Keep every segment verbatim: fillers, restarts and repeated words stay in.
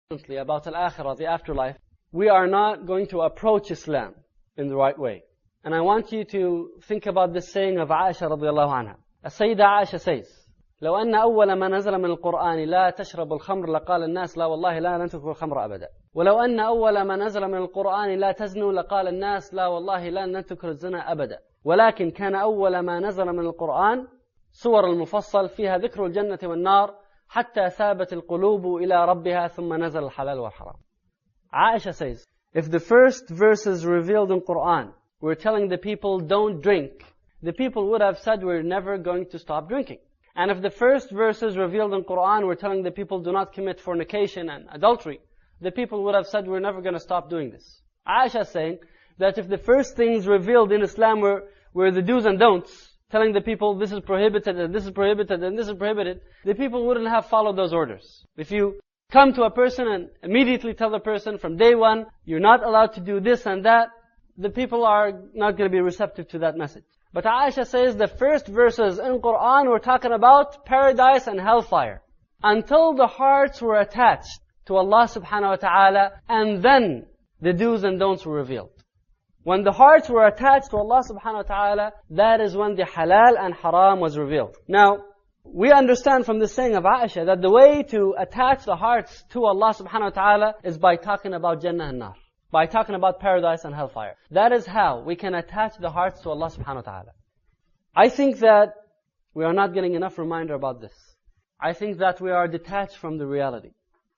about Al-Akhirah, the afterlife, we are not going to approach Islam in the right way. And I want you to think about this saying of Aisha radiallahu anha. السيدة Aisha says, لو أن أول ما نزل من القرآن لا تشرب الخمر لقال الناس لا والله لا نترك الخمر أبدا. ولو أن أول ما نزل من القرآن لا تزنوا لقال الناس لا والله لا نترك الزنا أبدا. ولكن كان أول ما نزل من القرآن سور المفصل فيها ذكر الجنة والنار حتى ثابت القلوب إلى ربها ثم نزل الحلال والحرام. Aisha says, if the first verses revealed in Quran were telling the people don't drink, the people would have said we're never going to stop drinking. And if the first verses revealed in Quran were telling the people do not commit fornication and adultery, the people would have said we're never going to stop doing this. Aisha is saying that if the first things revealed in Islam were, were the do's and don'ts, telling the people this is prohibited and this is prohibited and this is prohibited, the people wouldn't have followed those orders. If you come to a person and immediately tell the person from day one, you're not allowed to do this and that, the people are not going to be receptive to that message. But Aisha says the first verses in Quran were talking about paradise and hellfire. Until the hearts were attached to Allah subhanahu wa ta'ala, and then the do's and don'ts were revealed. When the hearts were attached to Allah subhanahu wa ta'ala, that is when the halal and haram was revealed. Now, we understand from this saying of Aisha that the way to attach the hearts to Allah subhanahu wa ta'ala is by talking about Jannah and Nar. By talking about paradise and hellfire. That is how we can attach the hearts to Allah subhanahu wa ta'ala. I think that we are not getting enough reminder about this. I think that we are detached from the reality.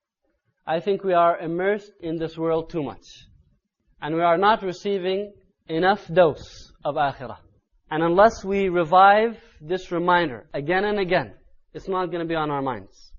I think we are immersed in this world too much. And we are not receiving enough dose of akhirah. And unless we revive this reminder again and again, it's not going to be on our minds.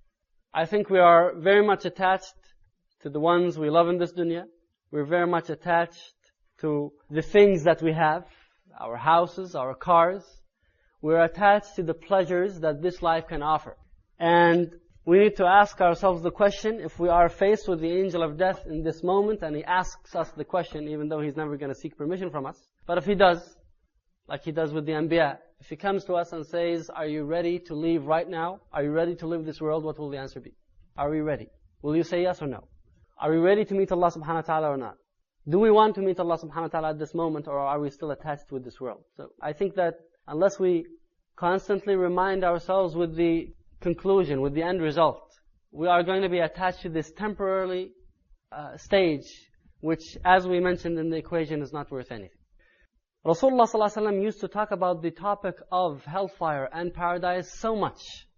I think we are very much attached to the ones we love in this dunya. We're very much attached to the things that we have, our houses, our cars. We're attached to the pleasures that this life can offer. And we need to ask ourselves the question, if we are faced with the angel of death in this moment, and he asks us the question, even though he's never going to seek permission from us. But if he does, like he does with the Anbiya, if he comes to us and says, are you ready to leave right now? Are you ready to leave this world? What will the answer be? Are we ready? Will you say yes or no? Are we ready to meet Allah subhanahu wa ta'ala or not? Do we want to meet Allah subhanahu wa ta'ala at this moment, or are we still attached with this world? So I think that unless we constantly remind ourselves with the conclusion, with the end result, we are going to be attached to this temporarily uh, stage, which, as we mentioned in the equation, is not worth anything. Rasulullah sallallahu alaihi wasallam used to talk about the topic of hellfire and paradise so much.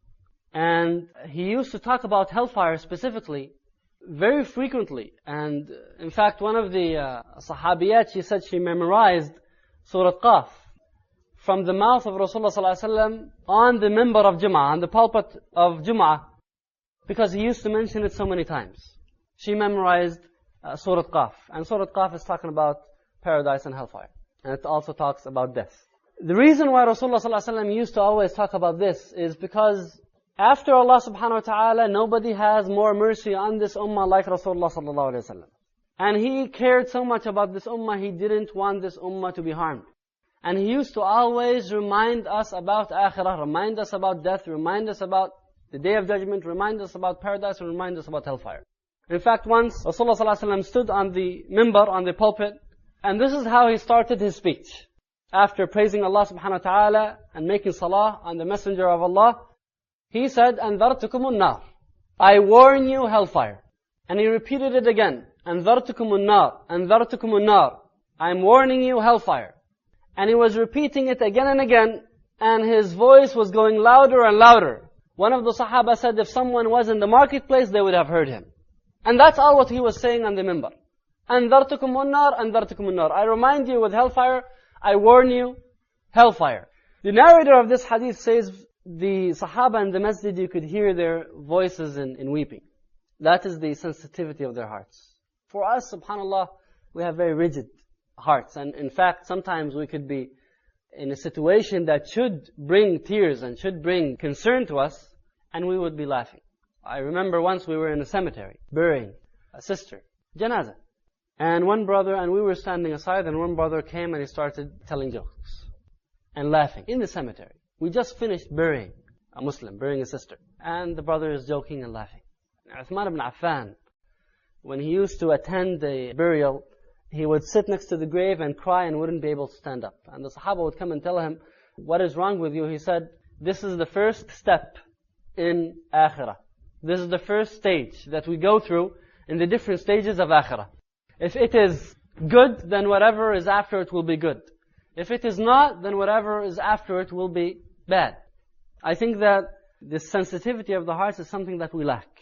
And he used to talk about hellfire specifically very frequently. And in fact, one of the uh, sahabiyat, she said she memorized Surah Qaf from the mouth of Rasulullah sallallahu alaihi wasallam on the mimbar of Jum'ah, on the pulpit of Jum'ah, because he used to mention it so many times. She memorized uh, Surah Qaf. And Surah Qaf is talking about paradise and hellfire. And it also talks about death. The reason why Rasulullah sallallahu alaihi wasallam used to always talk about this is because after Allah subhanahu wa ta'ala, nobody has more mercy on this ummah like Rasulullah sallallahu alaihi wasallam. And he cared so much about this ummah, he didn't want this ummah to be harmed. And he used to always remind us about akhirah, remind us about death, remind us about the day of judgment, remind us about paradise, and remind us about hellfire. In fact, once Rasulullah sallallahu alaihi wasallam stood on the mimbar, on the pulpit, and this is how he started his speech. After praising Allah subhanahu wa ta'ala and making salah on the messenger of Allah, he said, أَنذَرْتُكُمُ النَّارِ, I warn you hellfire. And he repeated it again, أَنذَرْتُكُمُ النَّارِ, أَنذَرْتُكُمُ النَّارِ, I'm warning you hellfire. And he was repeating it again and again, and his voice was going louder and louder. One of the Sahaba said if someone was in the marketplace, they would have heard him. And that's all what he was saying on the mimbar. أَنذَرْتُكُمُ النَّارِ, أَنذَرْتُكُمُ النَّارِ, I remind you with hellfire, I warn you hellfire. The narrator of this hadith says, the Sahaba in the masjid, you could hear their voices in, in weeping. That is the sensitivity of their hearts. For us, subhanAllah, we have very rigid hearts. And in fact, sometimes we could be in a situation that should bring tears and should bring concern to us, and we would be laughing. I remember once we were in a cemetery, burying a sister, janazah. And one brother, and we were standing aside, and one brother came and he started telling jokes and laughing in the cemetery. We just finished burying a Muslim, burying a sister. And the brother is joking and laughing. Uthman ibn Affan, when he used to attend the burial, he would sit next to the grave and cry and wouldn't be able to stand up. And the Sahaba would come and tell him, what is wrong with you? He said, this is the first step in Akhirah. This is the first stage that we go through in the different stages of Akhirah. If it is good, then whatever is after it will be good. If it is not, then whatever is after it will be bad. I think that this sensitivity of the hearts is something that we lack.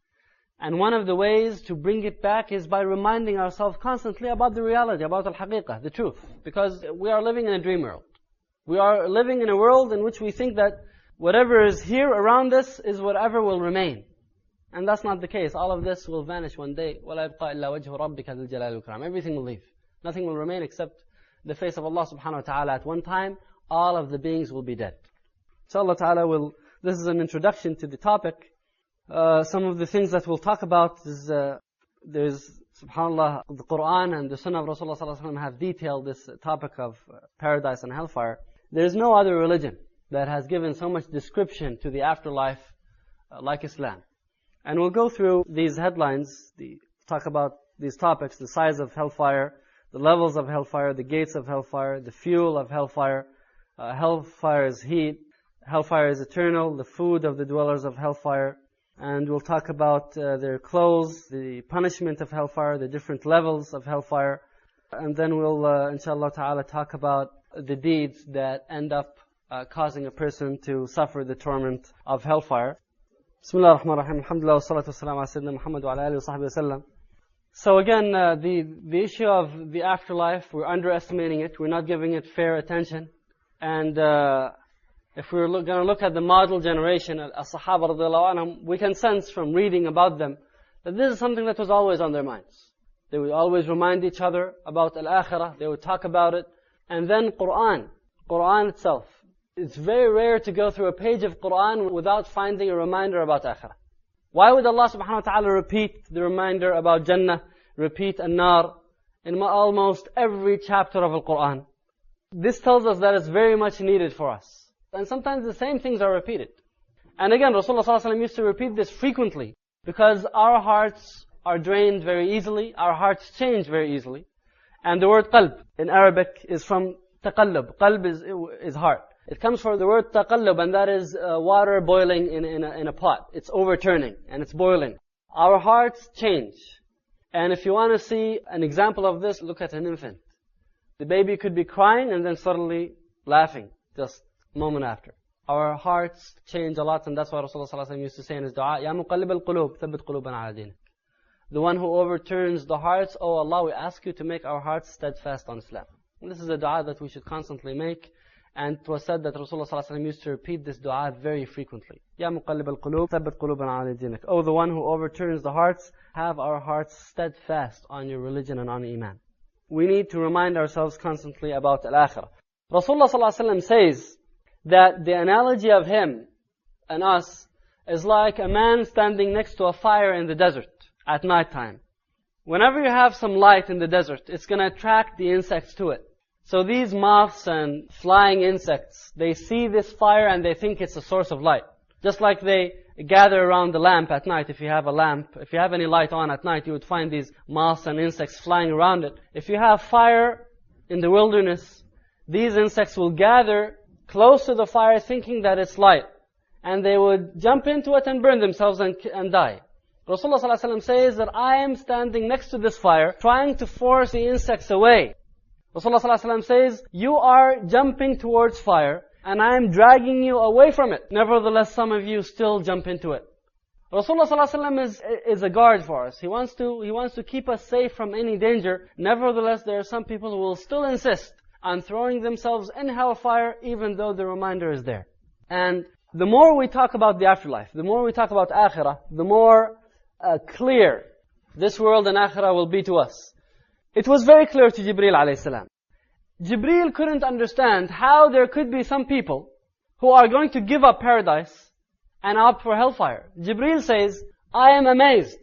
And one of the ways to bring it back is by reminding ourselves constantly about the reality, about al-haqiqah, the truth. Because we are living in a dream world. We are living in a world in which we think that whatever is here around us is whatever will remain. And that's not the case. All of this will vanish one day. وَلَا يَبْقَى إِلَّا وَجْهُ رَبِّكَ ذِي الْجَلَالِ وَالْإِكْرَامِ. Everything will leave. Nothing will remain except the face of Allah subhanahu wa ta'ala. At one time, all of the beings will be dead. So Allah ta'ala will, this is an introduction to the topic. Uh, some of the things that we'll talk about is, uh, there's, subhanAllah, the Quran and the Sunnah of Rasulullah sallallahu alaihi wasallam have detailed this topic of paradise and hellfire. There's no other religion that has given so much description to the afterlife uh, like Islam. And we'll go through these headlines, the, talk about these topics, the size of hellfire, the levels of hellfire, the gates of hellfire, the fuel of hellfire, uh, hellfire's heat, hellfire is eternal, the food of the dwellers of hellfire, and we'll talk about uh, their clothes, the punishment of hellfire, the different levels of hellfire, and then we'll, uh, inshallah ta'ala, talk about the deeds that end up uh, causing a person to suffer the torment of hellfire. Bismillah ar-Rahman ar-Rahim, alhamdulillah wa salatu wa salam ala Sayyidina Muhammad wa ala alihi wa sahbihi wa sallam. So again, uh, the, the issue of the afterlife, we're underestimating it, we're not giving it fair attention. And uh, if we're going to look at the model generation, as-Sahaba radiallahu anhum, we can sense from reading about them that this is something that was always on their minds. They would always remind each other about al-akhirah, they would talk about it. And then Qur'an, Qur'an itself. It's very rare to go through a page of Qur'an without finding a reminder about akhirah. Why would Allah subhanahu wa ta'ala repeat the reminder about Jannah, repeat an-nar in almost every chapter of Al-Qur'an? This tells us that it's very much needed for us. And sometimes the same things are repeated. And again, Rasulullah sallallahu alaihi wasallam used to repeat this frequently because our hearts are drained very easily, our hearts change very easily. And the word qalb in Arabic is from taqallub. Qalb is, is heart. It comes from the word taqallub, and that is uh, water boiling in, in, a, in a pot. It's overturning and it's boiling. Our hearts change. And if you want to see an example of this, look at an infant. The baby could be crying and then suddenly laughing, just a moment after. Our hearts change a lot, and that's why Rasulullah sallallahu alaihi wasallam used to say in his dua, Ya muqallib al-qulub, thabbit qulubana ala dinik. The one who overturns the hearts, oh Allah, we ask you to make our hearts steadfast on Islam. And this is a dua that we should constantly make. And it was said that Rasulullah sallallahu alaihi wasallam used to repeat this dua very frequently. Ya muqallib al-qulub, thabbit qulubana ala dinik. Oh, the one who overturns the hearts, have our hearts steadfast on your religion and on Iman. We need to remind ourselves constantly about al-akhirah. Rasulullah sallallahu alaihi wasallam says that the analogy of him and us is like a man standing next to a fire in the desert at night time. Whenever you have some light in the desert, it's going to attract the insects to it. So these moths and flying insects, they see this fire and they think it's a source of light. Just like they gather around the lamp at night. If you have a lamp, if you have any light on at night, you would find these moths and insects flying around it. If you have fire in the wilderness, these insects will gather close to the fire thinking that it's light. And they would jump into it and burn themselves and, and die. Rasulullah sallallahu alaihi wasallam says that I am standing next to this fire, trying to force the insects away. Rasulullah sallallahu alaihi wasallam says, you are jumping towards fire, and I am dragging you away from it. Nevertheless, some of you still jump into it. Rasulullah sallallahu alaihi wasallam is, is a guard for us. He wants to, he wants to keep us safe from any danger. Nevertheless, there are some people who will still insist on throwing themselves in hellfire, even though the reminder is there. And the more we talk about the afterlife, the more we talk about akhirah, the more uh, clear this world and akhirah will be to us. It was very clear to Jibreel alayhi salam. Jibreel couldn't understand how there could be some people who are going to give up paradise and opt for hellfire. Jibreel says, I am amazed.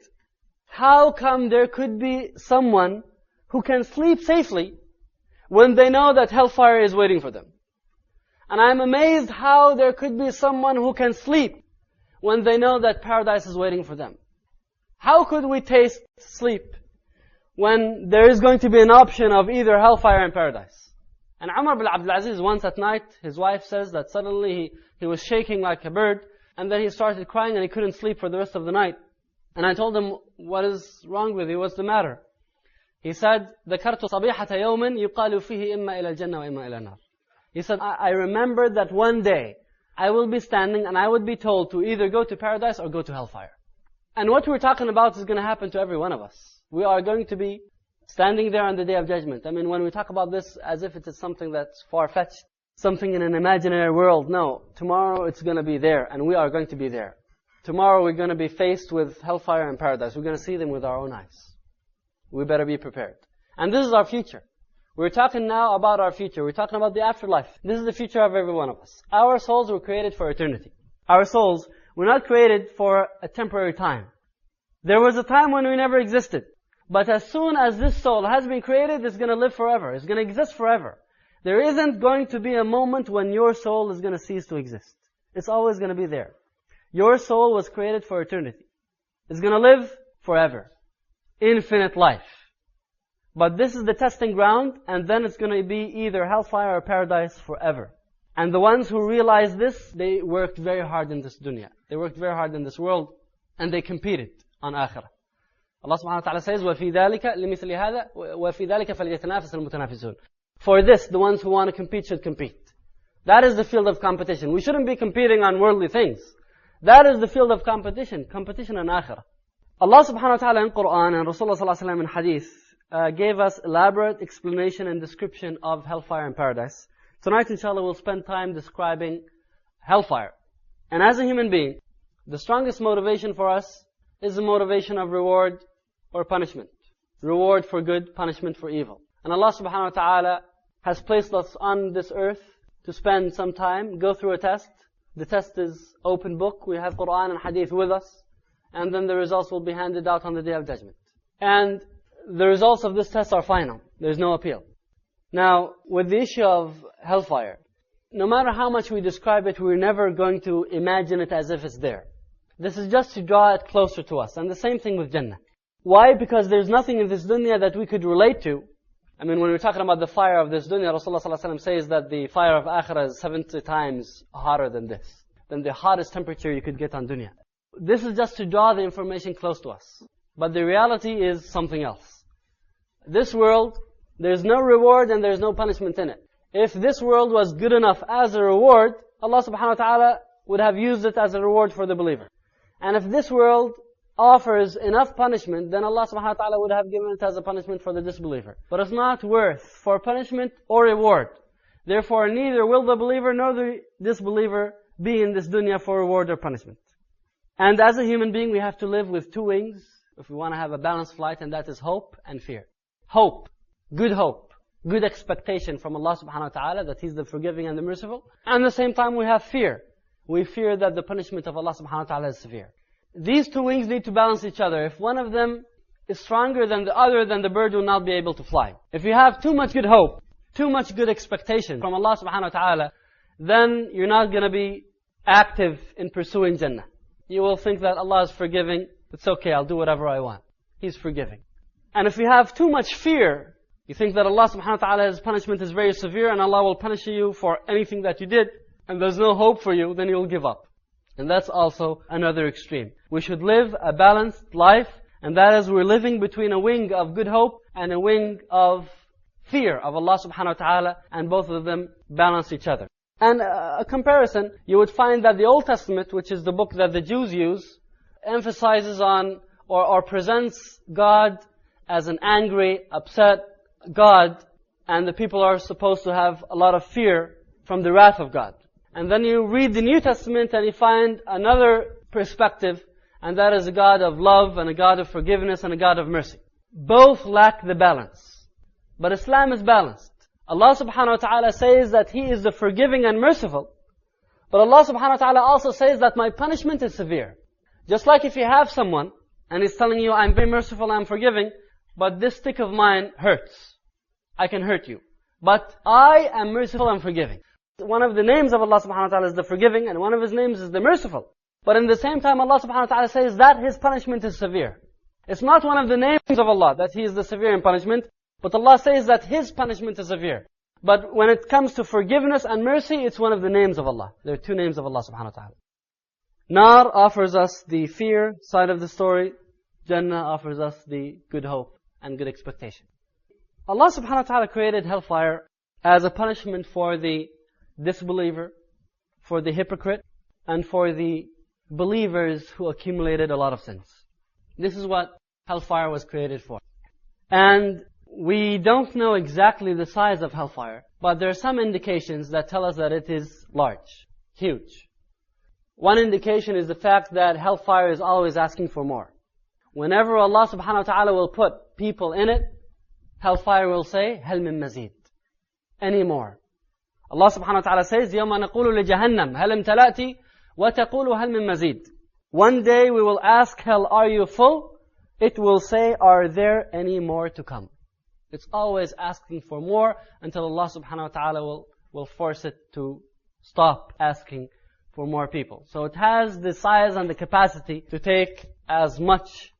How come there could be someone who can sleep safely when they know that hellfire is waiting for them? And I am amazed how there could be someone who can sleep when they know that paradise is waiting for them. How could we taste sleep when there is going to be an option of either hellfire and paradise? And Umar bin Abdul Aziz, once at night, his wife says that suddenly he, he was shaking like a bird, and then he started crying and he couldn't sleep for the rest of the night. And I told him, what is wrong with you? What's the matter? He said, ذكرت صبيحة يوم يقال فيه إما إلى الجنة وإما إلى النار. He said, I, I remembered that one day I will be standing and I would be told to either go to paradise or go to hellfire. And what we're talking about is going to happen to every one of us. We are going to be standing there on the Day of Judgment. I mean, when we talk about this as if it is something that's far-fetched, something in an imaginary world, no. Tomorrow it's going to be there, and we are going to be there. Tomorrow we're going to be faced with hellfire and paradise. We're going to see them with our own eyes. We better be prepared. And this is our future. We're talking now about our future. We're talking about the afterlife. This is the future of every one of us. Our souls were created for eternity. Our souls were not created for a temporary time. There was a time when we never existed. But as soon as this soul has been created, it's going to live forever. It's going to exist forever. There isn't going to be a moment when your soul is going to cease to exist. It's always going to be there. Your soul was created for eternity. It's going to live forever. Infinite life. But this is the testing ground, and then it's going to be either hellfire or paradise forever. And the ones who realized this, they worked very hard in this dunya. They worked very hard in this world, and they competed on akhirah. Allah subhanahu wa ta'ala says, وَفِي ذَلِكَ لِمِثْلِ هَذَا وَفِي ذَلِكَ فَلْيَتَنَافَسِ الْمُتَنَافِسُونَ. For this, the ones who want to compete should compete. That is the field of competition. We shouldn't be competing on worldly things. That is the field of competition, competition on akhirah. Allah subhanahu wa ta'ala in Quran and Rasulullah sallallahu alayhi wa sallam in hadith uh, gave us elaborate explanation and description of hellfire and paradise. Tonight inshallah we'll spend time describing hellfire. And as a human being, the strongest motivation for us is the motivation of reward or punishment. Reward for good, punishment for evil. And Allah subhanahu wa ta'ala has placed us on this earth to spend some time, go through a test. The test is open book. We have Quran and Hadith with us. And then the results will be handed out on the Day of Judgment. And the results of this test are final. There's no appeal. Now, with the issue of hellfire, no matter how much we describe it, we're never going to imagine it as if it's there. This is just to draw it closer to us. And the same thing with Jannah. Why? Because there's nothing in this dunya that we could relate to. I mean, when we're talking about the fire of this dunya, Rasulullah sallallahu alaihi wasallam says that the fire of akhirah is seventy times hotter than this. Than the hottest temperature you could get on dunya. This is just to draw the information close to us. But the reality is something else. This world, there's no reward and there's no punishment in it. If this world was good enough as a reward, Allah subhanahu wa ta'ala would have used it as a reward for the believer. And if this world offers enough punishment, then Allah subhanahu wa ta'ala would have given it as a punishment for the disbeliever. But it's not worth for punishment or reward. Therefore, neither will the believer nor the disbeliever be in this dunya for reward or punishment. And as a human being, we have to live with two wings if we want to have a balanced flight, and that is hope and fear. Hope, good hope, good expectation from Allah subhanahu wa ta'ala that He's the forgiving and the merciful. And at the same time, we have fear. We fear that the punishment of Allah subhanahu wa ta'ala is severe. These two wings need to balance each other. If one of them is stronger than the other, then the bird will not be able to fly. If you have too much good hope, too much good expectation from Allah subhanahu wa ta'ala, then you're not going to be active in pursuing Jannah. You will think that Allah is forgiving. It's okay, I'll do whatever I want. He's forgiving. And if you have too much fear, you think that Allah subhanahu wa ta'ala's punishment is very severe and Allah will punish you for anything that you did, and there's no hope for you, then you'll give up. And that's also another extreme. We should live a balanced life, and that is we're living between a wing of good hope and a wing of fear of Allah subhanahu wa ta'ala, and both of them balance each other. And a comparison, you would find that the Old Testament, which is the book that the Jews use, emphasizes on or, or presents God as an angry, upset God, and the people are supposed to have a lot of fear from the wrath of God. And then you read the New Testament and you find another perspective, and that is a God of love and a God of forgiveness and a God of mercy. Both lack the balance. But Islam is balanced. Allah subhanahu wa ta'ala says that He is the forgiving and merciful. But Allah subhanahu wa ta'ala also says that my punishment is severe. Just like if you have someone and he's telling you, I'm very merciful, I'm forgiving, but this stick of mine hurts. I can hurt you. But I am merciful and forgiving. One of the names of Allah subhanahu wa ta'ala is the forgiving, and one of His names is the merciful. But in the same time, Allah subhanahu wa ta'ala says that His punishment is severe. It's not one of the names of Allah that He is the severe in punishment, but Allah says that His punishment is severe. But when it comes to forgiveness and mercy, it's one of the names of Allah. There are two names of Allah subhanahu wa ta'ala. Nar offers us the fear side of the story. Jannah offers us the good hope and good expectation. Allah subhanahu wa ta'ala created hellfire as a punishment for the disbeliever, for the hypocrite, and for the believers who accumulated a lot of sins. This is what hellfire was created for. And we don't know exactly the size of hellfire, but there are some indications that tell us that it is large, huge. One indication is the fact that hellfire is always asking for more. Whenever Allah subhanahu wa ta'ala will put people in it, hellfire will say, هَلْ مِن مَزِيد. Any more. Allah subhanahu wa ta'ala says, يَوْمَ نَقُولُ لِجَهَنَّمْ هَلْ امْتَلَأْتِ وَتَقُولُ هَلْ مِن مَزِيد. One day we will ask hell, are you full? It will say, are there any more to come? It's always asking for more until Allah subhanahu wa ta'ala will, will force it to stop asking for more people. So it has the size and the capacity to take as much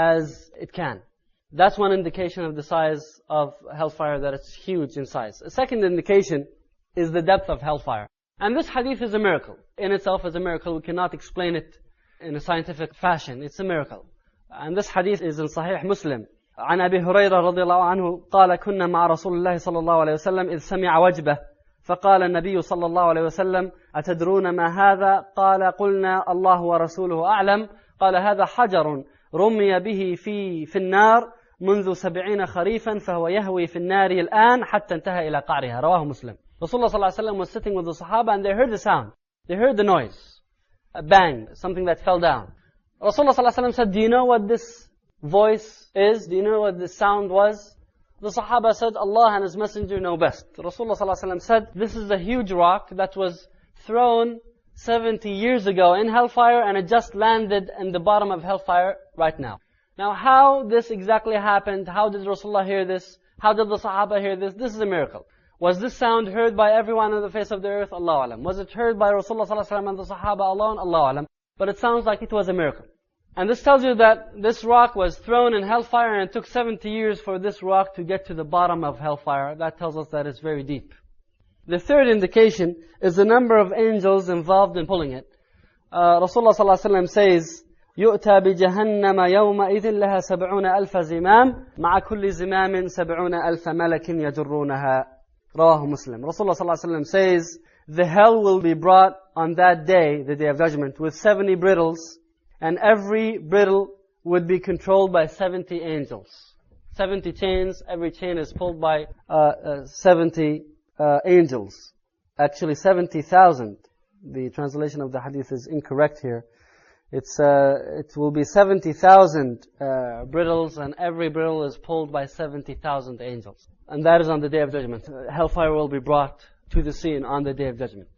as it can. That's one indication of the size of hellfire, that it's huge in size. A second indication is the depth of hellfire. And this hadith is a miracle. In itself is a miracle. We cannot explain it in a scientific fashion. It's a miracle. And this hadith is in Sahih Muslim. عن أبي هريرة رضي الله عنه قال كنا مع رسول الله صلى الله عليه وسلم إذ سمع وجبه فقال النبي صلى الله عليه وسلم أتدرون ما هذا؟ قال قلنا الله ورسوله أعلم. قال هذا حجر رمي به في في النار منذ سبعين خريفا فهو يهوي في النار الآن حتى انتهى إلى قعرها. رواه مسلم. Rasulullah صلى الله عليه وسلم was sitting with the Sahaba and they heard the sound. They heard the noise. A bang, something that fell down. Rasulullah صلى الله عليه وسلم said, do you know what this voice is? Do you know what this sound was? The Sahaba said, Allah and His Messenger know best. Rasulullah صلى الله عليه وسلم said, this is a huge rock that was thrown seventy years ago in hellfire and it just landed in the bottom of hellfire right now. Now how this exactly happened, how did Rasulullah hear this, how did the Sahaba hear this? This is a miracle. Was this sound heard by everyone on the face of the earth? Allahu Alam. Was it heard by Rasulullah sallallahu alaihi wasallam and the Sahaba alone? Allahu Alam. But it sounds like it was a miracle. And this tells you that this rock was thrown in hellfire and it took seventy years for this rock to get to the bottom of hellfire. That tells us that it's very deep. The third indication is the number of angels involved in pulling it. Uh, Rasulullah sallallahu alaihi wasallam says, يؤتى بجهنم يومئذ لها سبعون ألف زمام مع كل زمام سبعون ألف ملك يجرونها. رواه Muslim. Rasulullah sallallahu alaihi wasallam says, the hell will be brought on that day, the day of judgment, with seventy bridles, and every bridle would be controlled by seventy angels. seventy chains, every chain is pulled by uh, uh, seventy uh, angels. Actually seventy thousand. The translation of the hadith is incorrect here. It's uh, it will be seventy thousand uh, bridles, and every bridle is pulled by seventy thousand angels. And that is on the Day of Judgment. Hellfire will be brought to the scene on the Day of Judgment.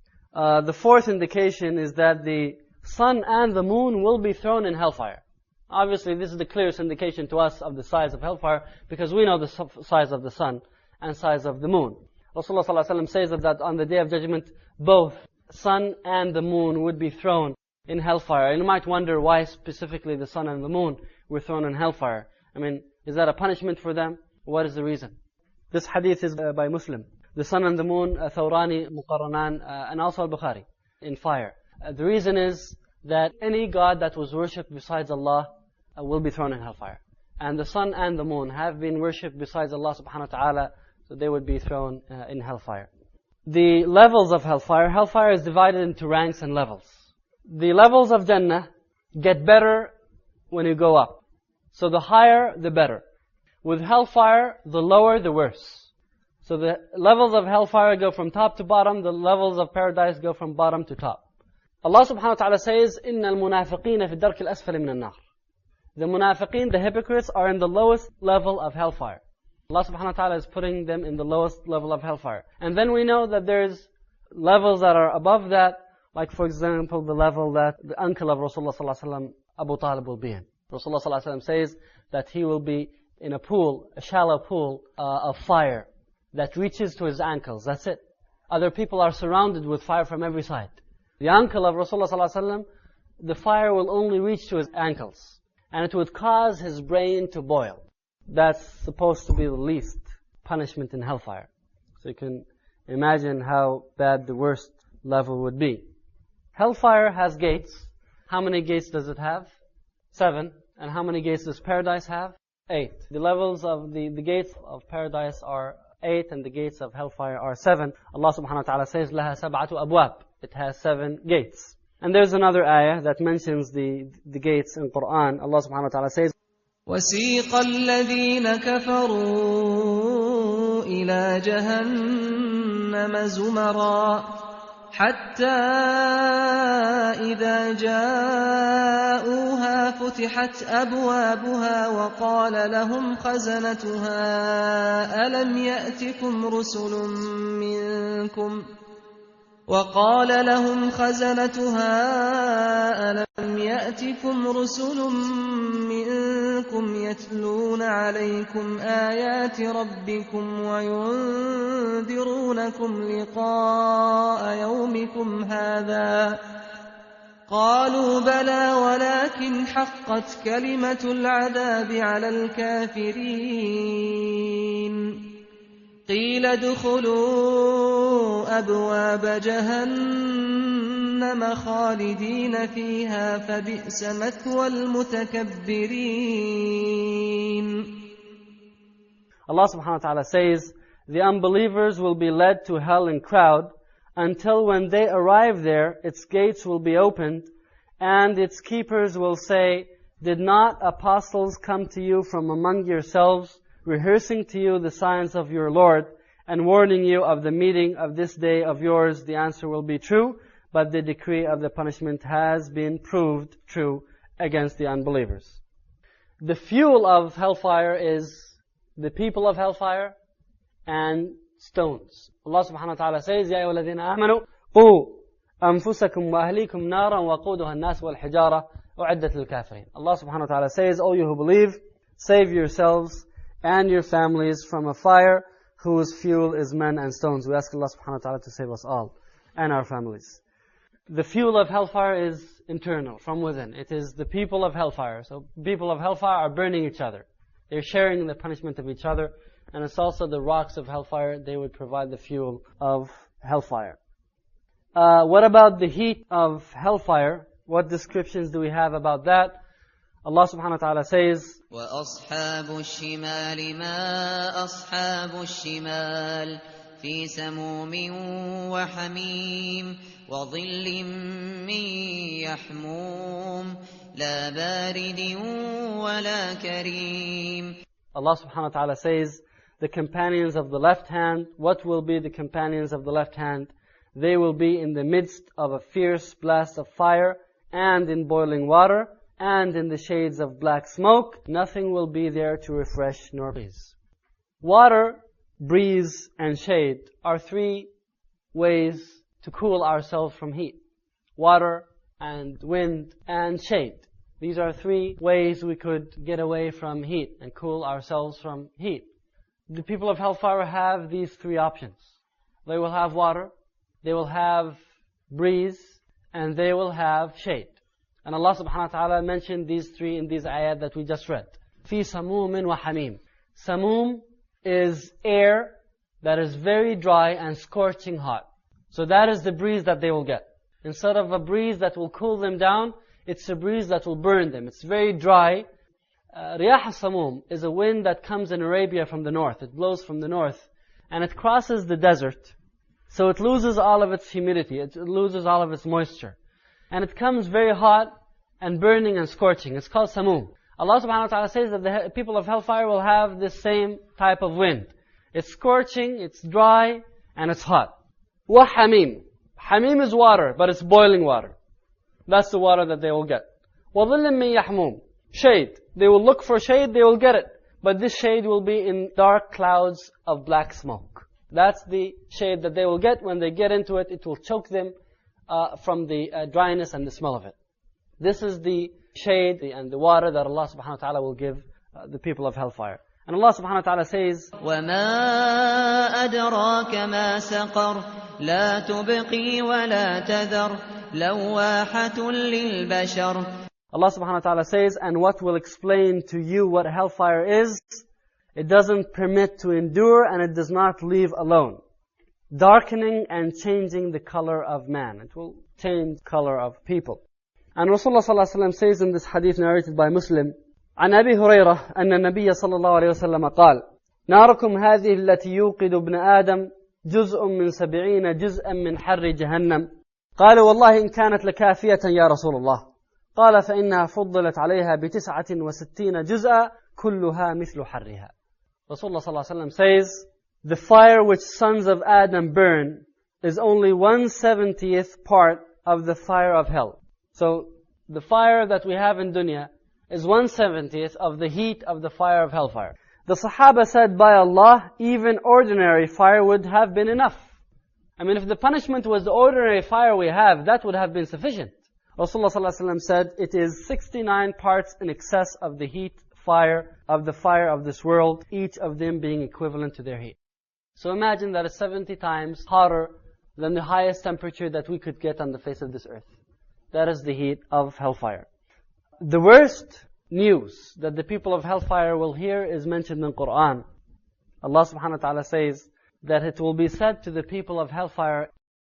Uh, the fourth indication is that the sun and the moon will be thrown in hellfire. Obviously, this is the clearest indication to us of the size of hellfire, because we know the size of the sun and size of the moon. Rasulullah sallallahu alaihi wasallam says that, that on the Day of Judgment, both sun and the moon would be thrown in hellfire. And you might wonder why specifically the sun and the moon were thrown in hellfire. I mean, is that a punishment for them? What is the reason? This hadith is uh, by Muslim. The sun and the moon, uh, Thawrani, Muqarranan, uh, and also Al-Bukhari, in fire. Uh, the reason is that any god that was worshipped besides Allah uh, will be thrown in hellfire. And the sun and the moon have been worshipped besides Allah subhanahu wa ta'ala, so they would be thrown uh, in hellfire. The levels of hellfire, hellfire is divided into ranks and levels. The levels of Jannah get better when you go up. So the higher, the better. With hellfire, the lower, the worse. So the levels of hellfire go from top to bottom, the levels of paradise go from bottom to top. Allah subhanahu wa ta'ala says, إِنَّ الْمُنَافِقِينَ فِي الدَّرْكِ الْأَسْفَلِ مِنَ النَّارِ. The munafiqeen, the hypocrites, are in the lowest level of hellfire. Allah subhanahu wa ta'ala is putting them in the lowest level of hellfire. And then we know that there's levels that are above that, like for example, the level that the uncle of Rasulullah sallallahu alaihi wasallam, Abu Talib, will be in. Rasulullah sallallahu alaihi wasallam says that he will be in a pool, a shallow pool uh, of fire that reaches to his ankles. That's it. Other people are surrounded with fire from every side. The uncle of Rasulullah sallallahu alaihi wasallam, the fire will only reach to his ankles. and it would cause his brain to boil. That's supposed to be the least punishment in hellfire. So you can imagine how bad the worst level would be. Hellfire has gates. How many gates does it have? Seven. And how many gates does paradise have? Eight. The levels of the, the gates of paradise are eight, and the gates of hellfire are seven. Allah subhanahu wa ta'ala says, لَهَا سَبْعَةُ أَبْوَابٍ. It has seven gates. And there's another ayah that mentions the, the gates in Quran. Allah subhanahu wa ta'ala says, وَسِيقَ الَّذِينَ كَفَرُوا إِلَى جَهَنَّمَ زُمَرًا حَتَّى إِذَا جَاءُوهَا فُتِحَتْ أَبْوَابُهَا وَقَالَ لَهُمْ خَزَنَتُهَا أَلَمْ يَأْتِكُمْ رُسُلٌ مِّنكُمْ وقال لهم خزنتها ألم يأتكم رسل منكم يتلون عليكم آيات ربكم وينذرونكم لقاء يومكم هذا قالوا بلى ولكن حقت كلمة العذاب على الكافرين قيل ادخلوا أبواب جهنم خالدين فيها فبئس مثوى المتكبرين. Allah subhanahu wa ta'ala says, the unbelievers will be led to hell in crowd until when they arrive there, its gates will be opened and its keepers will say, did not apostles come to you from among yourselves, rehearsing to you the signs of your Lord, and warning you of the meeting of this day of yours? The answer will be true, but the decree of the punishment has been proved true against the unbelievers. The fuel of hellfire is the people of hellfire and stones. Allah subhanahu wa ta'ala says, يَا أَيُّهَا الَّذِينَ آمَنُوا قُوا أَنفُسَكُمْ وَأَهْلِيكُمْ نَارًا وَقُودُهَا النَّاسُ وَالْحِجَارَةُ أُعِدَّتْ لِلْكَافِرِينَ. Allah subhanahu wa ta'ala says, O you who believe, save yourselves and your families from a fire whose fuel is men and stones. We ask Allah subhanahu wa ta'ala to save us all and our families. The fuel of hellfire is internal, from within. It is the people of hellfire. So people of hellfire are burning each other. They're sharing the punishment of each other. And it's also the rocks of hellfire. They would provide the fuel of hellfire. Uh, what about the heat of hellfire? What descriptions do we have about that? Allah subhanahu wa ta'ala says, وَأَصْحَابُ الشِّمَالِ مَا أَصْحَابُ الشِّمَالِ فِي سَمُومٍ وَحَمِيمٍ وَظِلٍّ مِّن يَحْمُومٍ لَا بَارِدٍ وَلَا كَرِيمٍ. Allah subhanahu wa ta'ala says, the companions of the left hand, what will be the companions of the left hand? They will be in the midst of a fierce blast of fire and in boiling water, and in the shades of black smoke. Nothing will be there to refresh nor please. Water, breeze, and shade are three ways to cool ourselves from heat. Water and wind and shade. These are three ways we could get away from heat and cool ourselves from heat. The people of hellfire have these three options. They will have water, they will have breeze, and they will have shade. And Allah subhanahu wa ta'ala mentioned these three in these ayat that we just read. فِي سَمُومٍ وَحَمِيمٍ. Samum is air that is very dry and scorching hot. So that is the breeze that they will get. Instead of a breeze that will cool them down, it's a breeze that will burn them. It's very dry. Uh, Riyah al-Samum is a wind that comes in Arabia from the north. It blows from the north. And it crosses the desert. So it loses all of its humidity. It loses all of its moisture. And it comes very hot and burning and scorching. It's called Samum. Allah subhanahu wa ta'ala says that the people of hellfire will have this same type of wind. It's scorching, it's dry, and it's hot. وَحَمِيمٍ. Hamim is water, but it's boiling water. That's the water that they will get. وَظِلٍّ مِّن يَحْمُومٍ. Shade. They will look for shade, they will get it. But this shade will be in dark clouds of black smoke. That's the shade that they will get. When they get into it, it will choke them uh, from the uh, dryness and the smell of it. This is the shade and the water that Allah subhanahu wa ta'ala will give uh, the people of hellfire. And Allah subhanahu wa ta'ala says, وَمَا أَدْرَاكَ مَا سَقَرُ لَا تُبْقِي وَلَا تَذَرُ لَوَّاحَةٌ لِلْبَشَرِ Allah subhanahu wa ta'ala says, and what will explain to you what hellfire is? It doesn't permit to endure and it does not leave alone, darkening and changing the color of man. It will change color of people. And Rasulullah sallallahu alaihi wasallam says in this hadith narrated by Muslim, عن أبي هريرة أن النبي صلى الله عليه وسلم قال ناركم هذه التي يوقد ابن آدم جزء من سبعين جزءا من حر جهنم قالوا والله إن كانت لكافية يا رسول الله قال فإنها فضلت عليها بتسعة وستين جزءا كلها مثل حرها. Rasulullah sallallahu alaihi wasallam says, the fire which sons of Adam burn is only one seventieth part of the fire of hell. So the fire that we have in dunya is one seventieth of the heat of the fire of hellfire. The Sahaba said, by Allah, even ordinary fire would have been enough. I mean, if the punishment was the ordinary fire we have, that would have been sufficient. Rasulullah sallallahu alaihi wasallam said, it is sixty-nine parts in excess of the heat fire of the fire of this world, each of them being equivalent to their heat. So imagine that is seventy times hotter than the highest temperature that we could get on the face of this earth. That is the heat of hellfire. The worst news that the people of hellfire will hear is mentioned in Quran. Allah subhanahu wa ta'ala says that it will be said to the people of hellfire,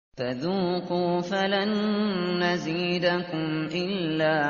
فذوقوا فلن نزيدكم إلا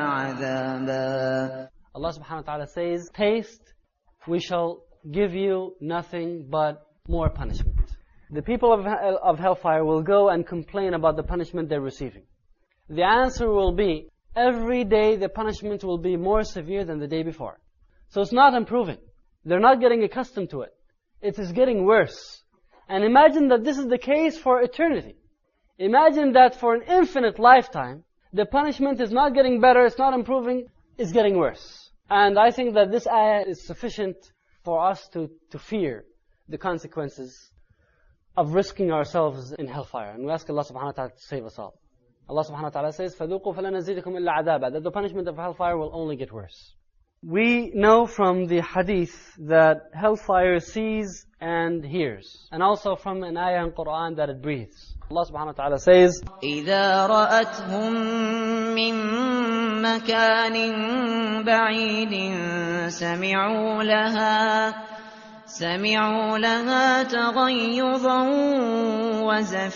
عذابا. Allah subhanahu wa ta'ala says, taste, we shall give you nothing but more punishment. The people of, of hellfire will go and complain about the punishment they're receiving. The answer will be, every day the punishment will be more severe than the day before. So it's not improving. They're not getting accustomed to it. It is getting worse. And imagine that this is the case for eternity. Imagine that for an infinite lifetime, the punishment is not getting better, it's not improving, it's getting worse. And I think that this ayah is sufficient for us to, to fear the consequences of risking ourselves in hellfire. And we ask Allah subhanahu wa ta'ala to save us all. Allah subhanahu wa ta'ala says, فَذُوقُوا فَلَنْ نَزِيدَكُمْ إِلَّا عَذَابًا, that the punishment of hellfire will only get worse. We know from the hadith that hellfire sees and hears. And also from an ayah in Quran that it breathes. Allah subhanahu wa ta'ala says, إِذَا رَأَتْهُمْ مِنْ مَكَانٍ بَعِيدٍ سَمِعُوا لَهَا سَمِعُوا لَهَا تَغَيُّظًا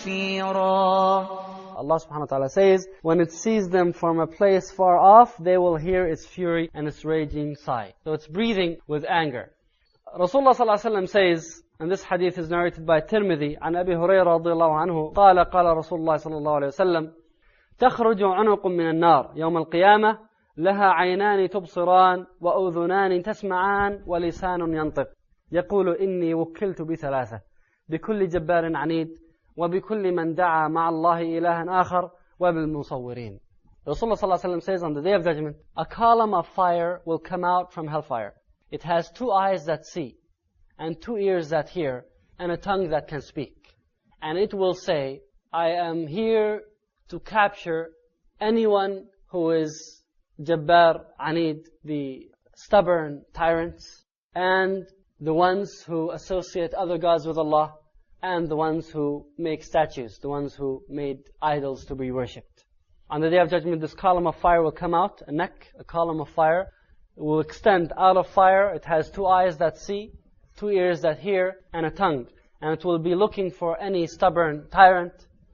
وَزَفِيرًا. Allah subhanahu wa ta'ala says, when it sees them from a place far off, they will hear its fury and its raging sigh. So it's breathing with anger. Rasulullah sallallahu alaihi wasallam says, and this hadith is narrated by Tirmidhi, عن أبي هريرة رضي الله عنه قال قال رسول الله صلى الله عليه وسلم تخرج عنق من النار يوم القيامة لها عينان تبصران وأذنان تسمعان ولسان ينطق يقول إني وكلت بثلاثة بكل جبار عنيد وبكل من دعا مع الله إلها آخر وبالمصورين. Rasulullah sallallahu alaihi wasallam says, on the day of judgment, a column of fire will come out from hellfire. It has two eyes that see, and two ears that hear, and a tongue that can speak. And it will say, I am here to capture anyone who is Jabbar, Anid, the stubborn tyrants, and the ones who associate other gods with Allah, and the ones who make statues, the ones who made idols to be worshipped. On the day of judgment, this column of fire will come out, a neck, a column of fire. It will extend out of fire. It has two eyes that see, two ears that hear, and a tongue. And it will be looking for any stubborn tyrant,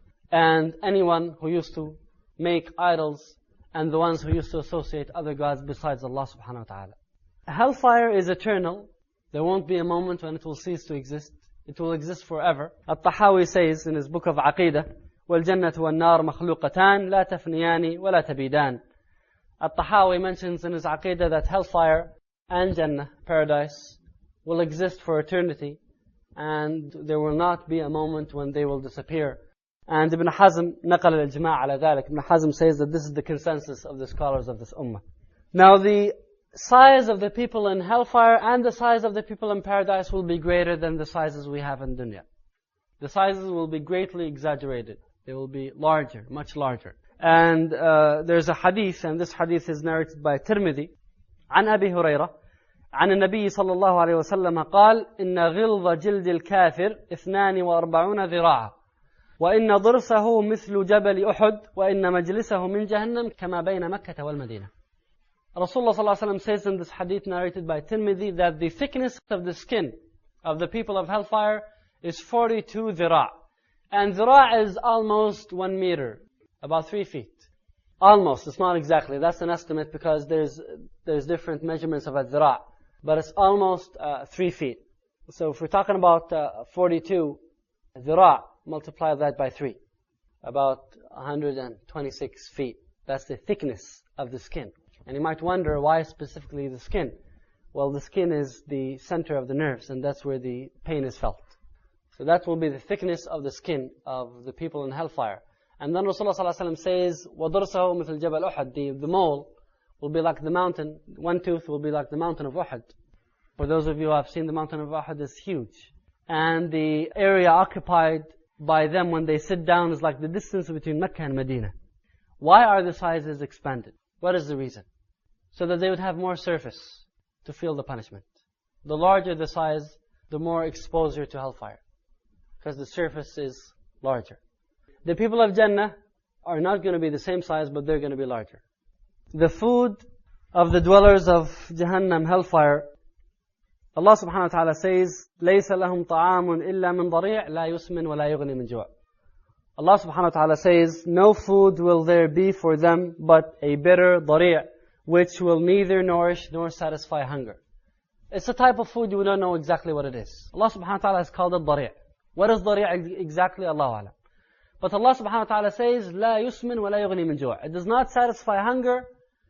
and anyone who used to make idols, and the ones who used to associate other gods besides Allah subhanahu wa ta'ala. Hellfire is eternal. There won't be a moment when it will cease to exist. It will exist forever. At-Tahawi says in his book of Aqidah, وَالْجَنَّةُ وَالنَّارُ مَخْلُوقَتَانِ لَا تَفْنِيَانِ وَلَا تَبِيدَانِ. At-Tahawi mentions in his Aqidah that hellfire and Jannah, paradise, will exist for eternity, and there will not be a moment when they will disappear. And Ibn Hazm, نقل الإجماع على ذلك. Ibn Hazm says that this is the consensus of the scholars of this ummah. Now the size of the people in hellfire and the size of the people in paradise will be greater than the sizes we have in dunya. The sizes will be greatly exaggerated. They will be larger, much larger. And uh, there's a hadith, and this hadith is narrated by Tirmidhi, عن أبي هريرة عن النبي صلى الله عليه وسلم قال إن غلظ جلد الكافر اثنان وأربعون ذراعا وإن ضرسه مثل جبل أحد وإن مجلسه من جهنم كما بين مكة والمدينة. Rasulullah sallallahu alaihi wasallam says in this hadith narrated by Tirmidhi that the thickness of the skin of the people of hellfire is forty-two dhira'. And dhira' is almost one meter, about three feet. Almost, it's not exactly. That's an estimate because there's there's different measurements of a dhira'. But it's almost uh, three feet. So if we're talking about uh, forty-two dhira', multiply that by three. About one hundred twenty-six feet. That's the thickness of the skin. And you might wonder, why specifically the skin? Well, the skin is the center of the nerves, and that's where the pain is felt. So that will be the thickness of the skin of the people in hellfire. And then Rasulullah sallallahu alaihi wasallam says, وَضُرْسَهُ مِثْلَ جَبَلْ أُحَدٍ. The, the mole will be like the mountain, one tooth will be like the mountain of Uhud. For those of you who have seen the mountain of Uhud, it's huge. And the area occupied by them when they sit down is like the distance between Mecca and Medina. Why are the sizes expanded? What is the reason? So that they would have more surface to feel the punishment. The larger the size, the more exposure to hellfire. Because the surface is larger. The people of Jannah are not going to be the same size, but they're going to be larger. The food of the dwellers of Jahannam, hellfire, Allah subhanahu wa ta'ala says, لَيْسَ لَهُمْ طَعَامٌ إِلَّا مِنْ ضَرِيعٍ لَا يُسْمِنْ وَلَا يُغْنِي مِنْ جُوعٍ. Allah subhanahu wa ta'ala says, no food will there be for them but a bitter ضَرِيعٍ, which will neither nourish nor satisfy hunger. It's a type of food you don't know exactly what it is. Allah subhanahu wa ta'ala has called it ضَرِيعٍ. What is ضَرِيعٍ exactly? Allahu A'lam. But Allah subhanahu wa ta'ala says, لَا يُسْمِنْ وَلَا يُغْنِي مِنْ جُوعٍ. It does not satisfy hunger,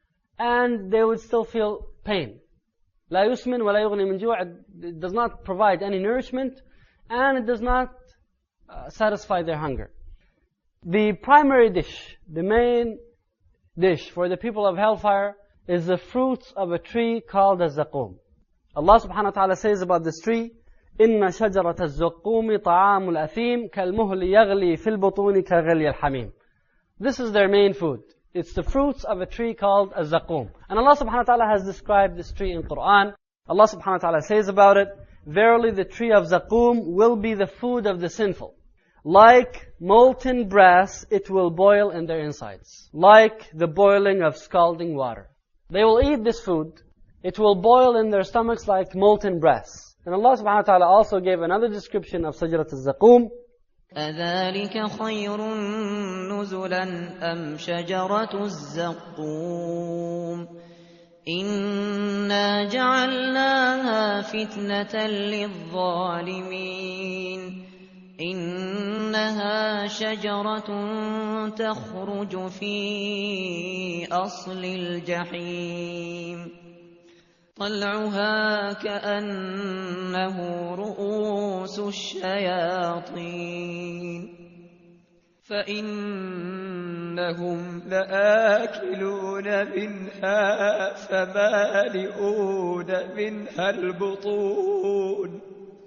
and they would still feel pain. لَا يُسْمِنْ وَلَا يُغْنِي مِنْ جُوعٍ. It does not provide any nourishment, and it does not uh, satisfy their hunger. The primary dish, the main dish for the people of hellfire is the fruits of a tree called a zaqum. Allah subhanahu wa ta'ala says about this tree, إِنَّ شَجَرَةَ الزَّقُّومِ طَعَامُ الْأَثِيمِ كَالْمُهْلِ يَغْلِي فِي الْبُطُونِ كَغَلْيِ الْحَمِيمِ. This is their main food. It's the fruits of a tree called a zaqum. And Allah subhanahu wa ta'ala has described this tree in Qur'an. Allah subhanahu wa ta'ala says about it, verily the tree of zaqum will be the food of the sinful. Like molten brass, it will boil in their insides. Like the boiling of scalding water. They will eat this food. It will boil in their stomachs like molten brass. And Allah subhanahu wa ta'ala also gave another description of Sajrat al-Zaqum. أَذَلِكَ خَيْرٌ نُزُلًا أَمْ شَجَرَةُ الزَّقُّومِ إِنَّا جَعَلْنَاهَا فِتْنَةً لِلظَّالِمِينَ إِنَّهَا شَجَرَةٌ تَخْرُجُ فِي أَصْلِ الْجَحِيمِ طلعها كأنه رؤوس الشياطين فإنهم لآكلون منها فمالئون منها البطون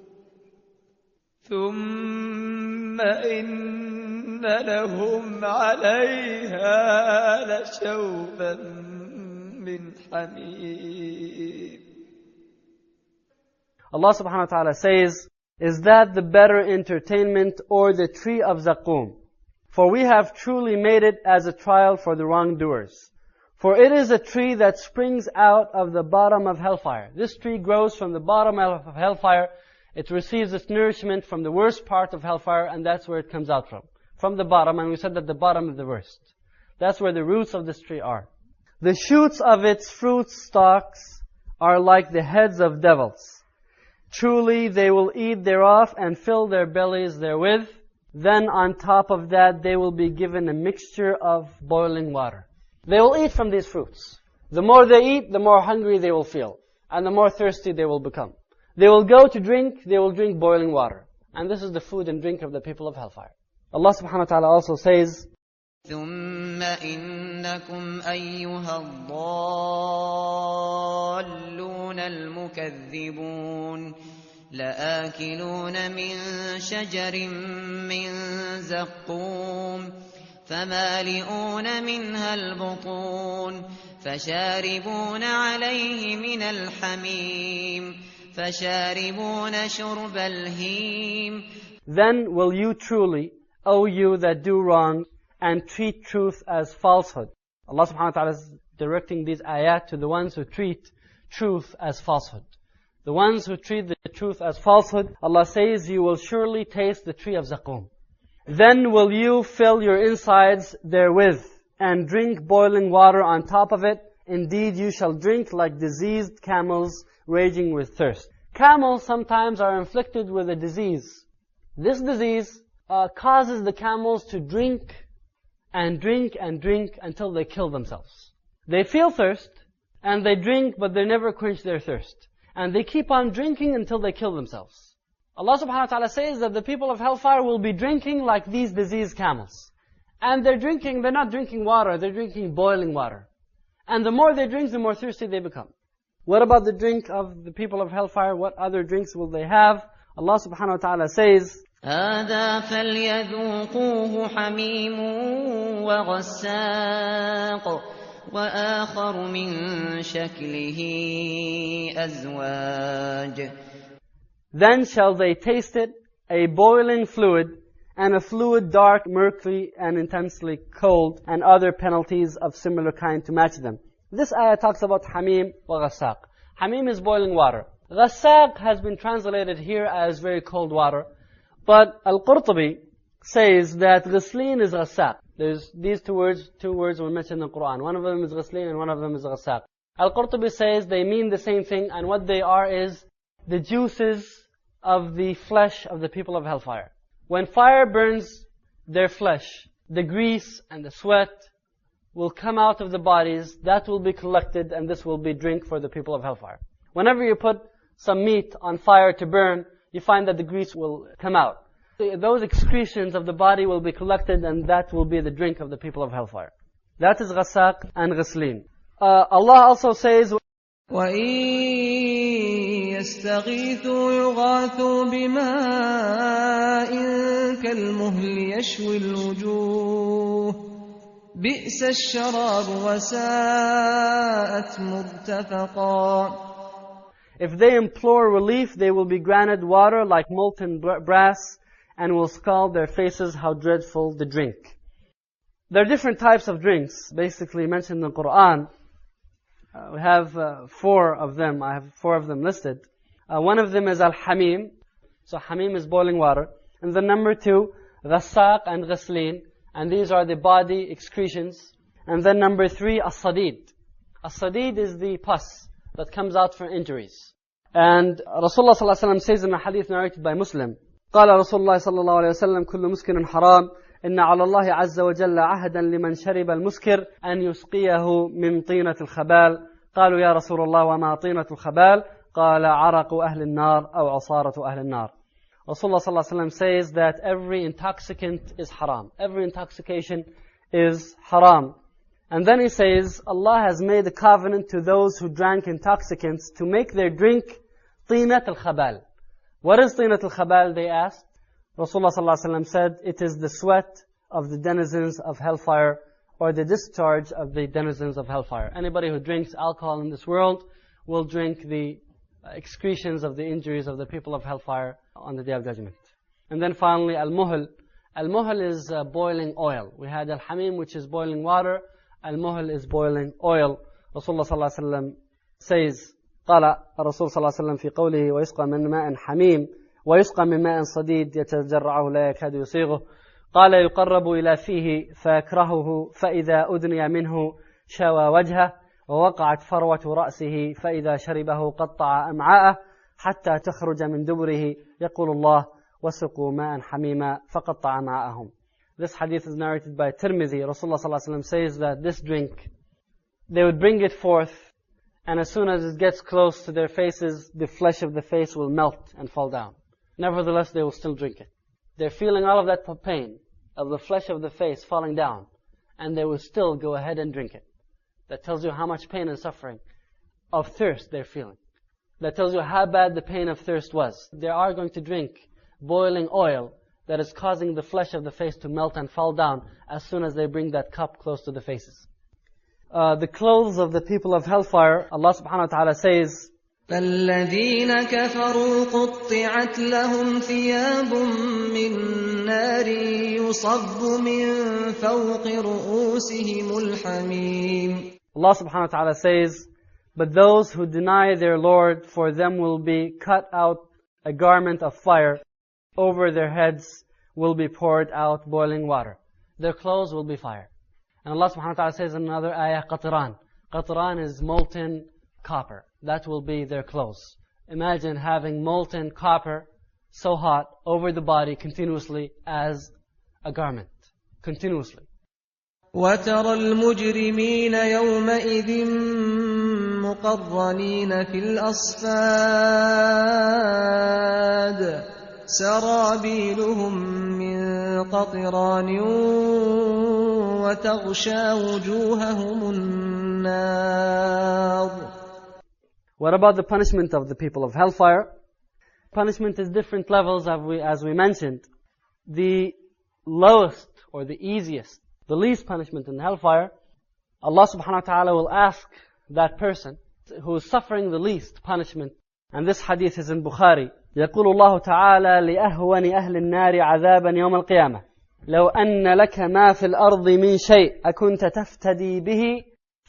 ثم إن لهم عليها لشوبا من حميم. Allah subhanahu wa ta'ala says, is that the better entertainment or the tree of Zaqum? For we have truly made it as a trial for the wrongdoers. For it is a tree that springs out of the bottom of hellfire. This tree grows from the bottom of hellfire. It receives its nourishment from the worst part of hellfire, and that's where it comes out from. From the bottom, and we said that the bottom is the worst. That's where the roots of this tree are. The shoots of its fruit stalks are like the heads of devils. Truly they will eat thereof and fill their bellies therewith. Then on top of that they will be given a mixture of boiling water. They will eat from these fruits. The more they eat, the more hungry they will feel. And the more thirsty they will become. They will go to drink, they will drink boiling water. And this is the food and drink of the people of hellfire. Allah subhanahu wa ta'ala also says, ثم إنكم أيها الضالون المكذبون لآكلون من شجر من زقوم فمالئون منها البطون فشاربون عليه من الحميم فشاربون شرب الهيم. Then will you truly, O you that do wrong, and treat truth as falsehood. Allah subhanahu wa ta'ala is directing these ayat to the ones who treat truth as falsehood. The ones who treat the truth as falsehood, Allah says, you will surely taste the tree of Zaqum. Then will you fill your insides therewith, and drink boiling water on top of it. Indeed, you shall drink like diseased camels raging with thirst. Camels sometimes are inflicted with a disease. This disease uh, causes the camels to drink and drink and drink until they kill themselves. They feel thirst, and they drink, but they never quench their thirst. And they keep on drinking until they kill themselves. Allah subhanahu wa ta'ala says that the people of hellfire will be drinking like these diseased camels. And they're drinking, they're not drinking water, they're drinking boiling water. And the more they drink, the more thirsty they become. What about the drink of the people of hellfire? What other drinks will they have? Allah subhanahu wa ta'ala says, هذا فليذوقوه حميم وغساق وآخر من شكله أزواج. Then shall they taste it, a boiling fluid, and a fluid dark, murky, and intensely cold, and other penalties of similar kind to match them. This ayah talks about hamim wa ghassaq. Hamim is boiling water. Ghassaq has been translated here as very cold water. But Al-Qurtubi says that ghislin is ghassaq. There's these two words, two words were mentioned in the Quran. One of them is ghislin and one of them is ghassaq. Al-Qurtubi says they mean the same thing, and what they are is the juices of the flesh of the people of hellfire. When fire burns their flesh, the grease and the sweat will come out of the bodies. That will be collected, and this will be drink for the people of hellfire. Whenever you put some meat on fire to burn, you find that the grease will come out. Those excretions of the body will be collected, and that will be the drink of the people of hellfire. That is ghassaq and ghislin. Uh, Allah also says, وَإِن يَسْتَغِيثُوا يُغَاثُوا بِمَاءٍ كَالْمُهْلِ يَشْوِي الْوُجُوهِ بِئْسَ الشَّرَابُ وَسَاءَتْ مُرْتَفَقًا. If they implore relief, they will be granted water like molten brass, and will scald their faces. How dreadful the drink. There are different types of drinks, basically mentioned in the Quran. Uh, we have uh, four of them. I have four of them listed. Uh, one of them is al-hamim. So hamim is boiling water. And then number two, ghassaq and ghislin. And these are the body excretions. And then number three, as-sadid. As-sadid is the pus that comes out from injuries. And Rasulullah sallallahu alaihi wasallam says in a hadith narrated by Muslim, قال رسول الله صلى الله عليه وسلم كل مسكر حرام إن على الله عز وجل عهدا لمن شرب المسكر أن يسقيه من طينة الخبال. قالوا يا رسول الله وما طينة الخبال؟ قال عرق أهل النار أو عصارة أهل النار. Rasulullah sallallahu alaihi wasallam says that every intoxicant is haram. Every intoxication is haram. And then he says, Allah has made a covenant to those who drank intoxicants to make their drink طينة الخبال. What is طينة الخبال, they asked? Rasulullah sallallahu alaihi wasallam said, it is the sweat of the denizens of hellfire, or the discharge of the denizens of hellfire. Anybody who drinks alcohol in this world will drink the excretions of the injuries of the people of hellfire on the Day of Judgment. And then finally, al-muhl. Al-muhl is uh, boiling oil. We had al-hamim, which is boiling water. Al-muhl is boiling oil. Rasulullah sallallahu alaihi wasallam says, قال الرسول صلى الله عليه وسلم في قوله ويسقى من ماء حميم ويسقى من ماء صديد يتجرعه لا يكاد يصيغه. قال يقرب إلى فيه فيكرهه فإذا أدني منه شوى وجهه ووقعت فروة رأسه فإذا شربه قطع أمعاءه حتى تخرج من دبره يقول الله وسقوا ماء حميما فقطع أمعاءهم. This hadith is narrated by Tirmidhi. Rasulullah sallallahu alaihi wasallam says that this drink, they would bring it forth, and as soon as it gets close to their faces, the flesh of the face will melt and fall down. Nevertheless, they will still drink it. They're feeling all of that pain of the flesh of the face falling down, and they will still go ahead and drink it. That tells you how much pain and suffering of thirst they're feeling. That tells you how bad the pain of thirst was. They are going to drink boiling oil that is causing the flesh of the face to melt and fall down as soon as they bring that cup close to the faces. Uh, the clothes of the people of hellfire, Allah subhanahu wa ta'ala says, فَالَّذِينَ كَفَرُوا قُطِّعَتْ لَهُمْ ثِيَابٌ مِّن نَّارٍ يُصَبُّ مِن فَوْقِ رُؤُوسِهِمُ الْحَمِيمُ. Allah subhanahu wa ta'ala says, but those who deny their Lord, for them will be cut out a garment of fire, over their heads will be poured out boiling water. Their clothes will be fire. And Allah subhanahu wa ta'ala says in another ayah, qatran. Qatran is molten copper. That will be their clothes. Imagine having molten copper, so hot, over the body continuously as a garment. Continuously. وَتَرَى الْمُجْرِمِينَ يَوْمَئِذٍ مُقَرَّنِينَ فِي الْأَصْفَادِ سَرَابِيلُهُم مِّن قَطِرَانٍ وَتَغْشَى وُجُوهَهُمُ النَّارُ. What about the punishment of the people of hellfire? Punishment is different levels, as we, as we mentioned. The lowest or the easiest, the least punishment in hellfire, Allah subhanahu wa ta'ala will ask that person who is suffering the least punishment. And this hadith is in Bukhari. يقول الله تعالى لأهون أهل النار عذابا يوم القيامة لو أن لك ما في الأرض من شيء أكنت تفتدي به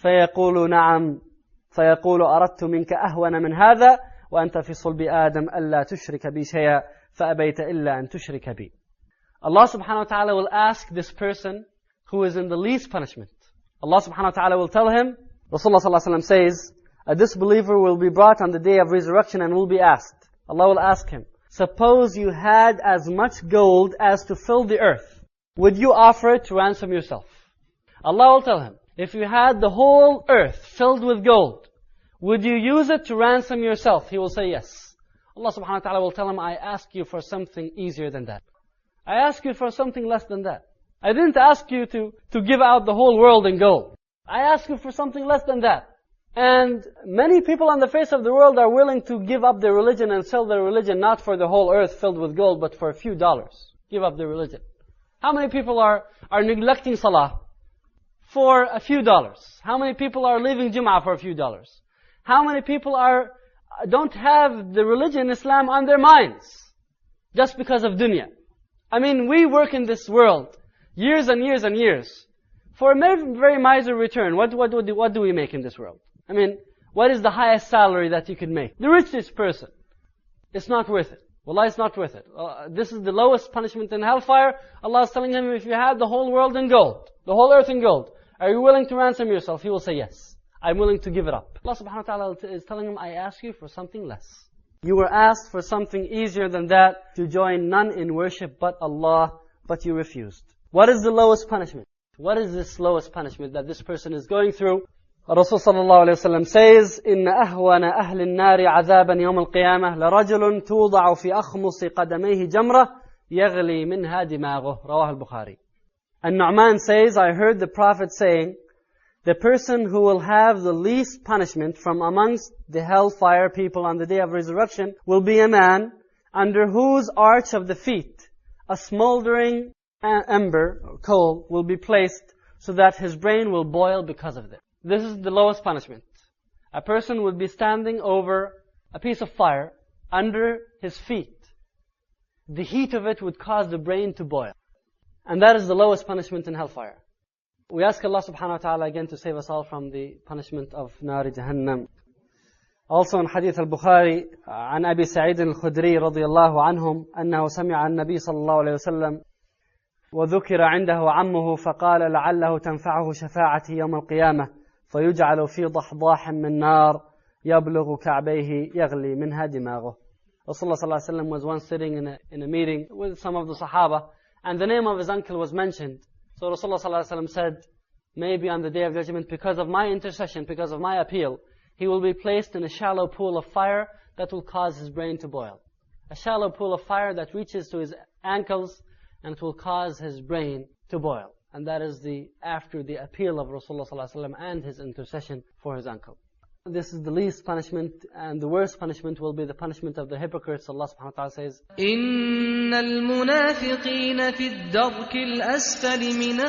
فيقول نعم فيقول أردت منك أهون من هذا وأنت في صلب آدم ألا تشرك بي شيئا فأبيت إلا أن تشرك بي. Allah subhanahu wa ta'ala will ask this person who is in the least punishment. Allah subhanahu wa ta'ala will tell him, Rasulullah sallallahu alaihi wasallam says, a disbeliever will be brought on the day of resurrection and will be asked. Allah will ask him, suppose you had as much gold as to fill the earth. Would you offer it to ransom yourself? Allah will tell him, if you had the whole earth filled with gold, would you use it to ransom yourself? He will say yes. Allah subhanahu wa ta'ala will tell him, I ask you for something easier than that. I ask you for something less than that. I didn't ask you to, to give out the whole world in gold. I ask you for something less than that. And many people on the face of the world are willing to give up their religion and sell their religion not for the whole earth filled with gold, but for a few dollars. Give up their religion. How many people are, are neglecting salah for a few dollars? How many people are leaving Jum'ah for a few dollars? How many people are don't have the religion Islam on their minds just because of dunya? I mean, we work in this world years and years and years for a very miser return. What, what, what, do, what do we make in this world? I mean, what is the highest salary that you can make? The richest person. It's not worth it. Wallah, it's not worth it. Uh, this is the lowest punishment in hellfire. Allah is telling him, if you had the whole world in gold, the whole earth in gold, are you willing to ransom yourself? He will say yes. I'm willing to give it up. Allah subhanahu wa ta'ala is telling him, I ask you for something less. You were asked for something easier than that, to join none in worship but Allah, but you refused. What is the lowest punishment? What is this lowest punishment that this person is going through? Rasul sallallahu alayhi wa sallam says, إِنَّ أَهْوَنَ أَهْلِ النَّارِ عَذَابًا يَوْمَ الْقِيَامَةِ لَرَجُلٌ تُوضَعُ فِي أَخْمُصِ قَدَمَيْهِ جَمْرَةٌ يَغْلِي مِنْهَا دِمَاغُهُ رواه البخاري. And Nu'man says, I heard the Prophet saying, the person who will have the least punishment from amongst the hellfire people on the day of resurrection will be a man under whose arch of the feet a smoldering ember, or coal, will be placed so that his brain will boil because of it. This is the lowest punishment. A person would be standing over a piece of fire under his feet. The heat of it would cause the brain to boil. And that is the lowest punishment in hellfire. We ask Allah subhanahu wa ta'ala again to save us all from the punishment of Nari Jahannam. Also in Hadith al-Bukhari, عن أبي سعيد الخدري رضي الله عنهم أنه سمع النبي صلى الله عليه وسلم وذكر عنده عمه فقال لعله تنفعه شفاعتي يوم القيامة فيجعل في ضحضاح من نار يبلغ كعبيه يغلي منها دماغه. Rasulullah sallallahu alaihi wasallam was once sitting in a, in a meeting with some of the Sahaba, and the name of his uncle was mentioned. So Rasulullah sallallahu alaihi wasallam said, maybe on the day of judgment, because of my intercession, because of my appeal, he will be placed in a shallow pool of fire that will cause his brain to boil. A shallow pool of fire that reaches to his ankles, and it will cause his brain to boil. And that is the after the appeal of Rasulullah sallallahu alaihi wasallam and his intercession for his uncle. This is the least punishment, and the worst punishment will be the punishment of the hypocrites. Allah subhanahu wa ta'ala says, إِنَّ الْمُنَافِقِينَ فِي الدَّرْكِ الْأَسْفَلِ مِنَ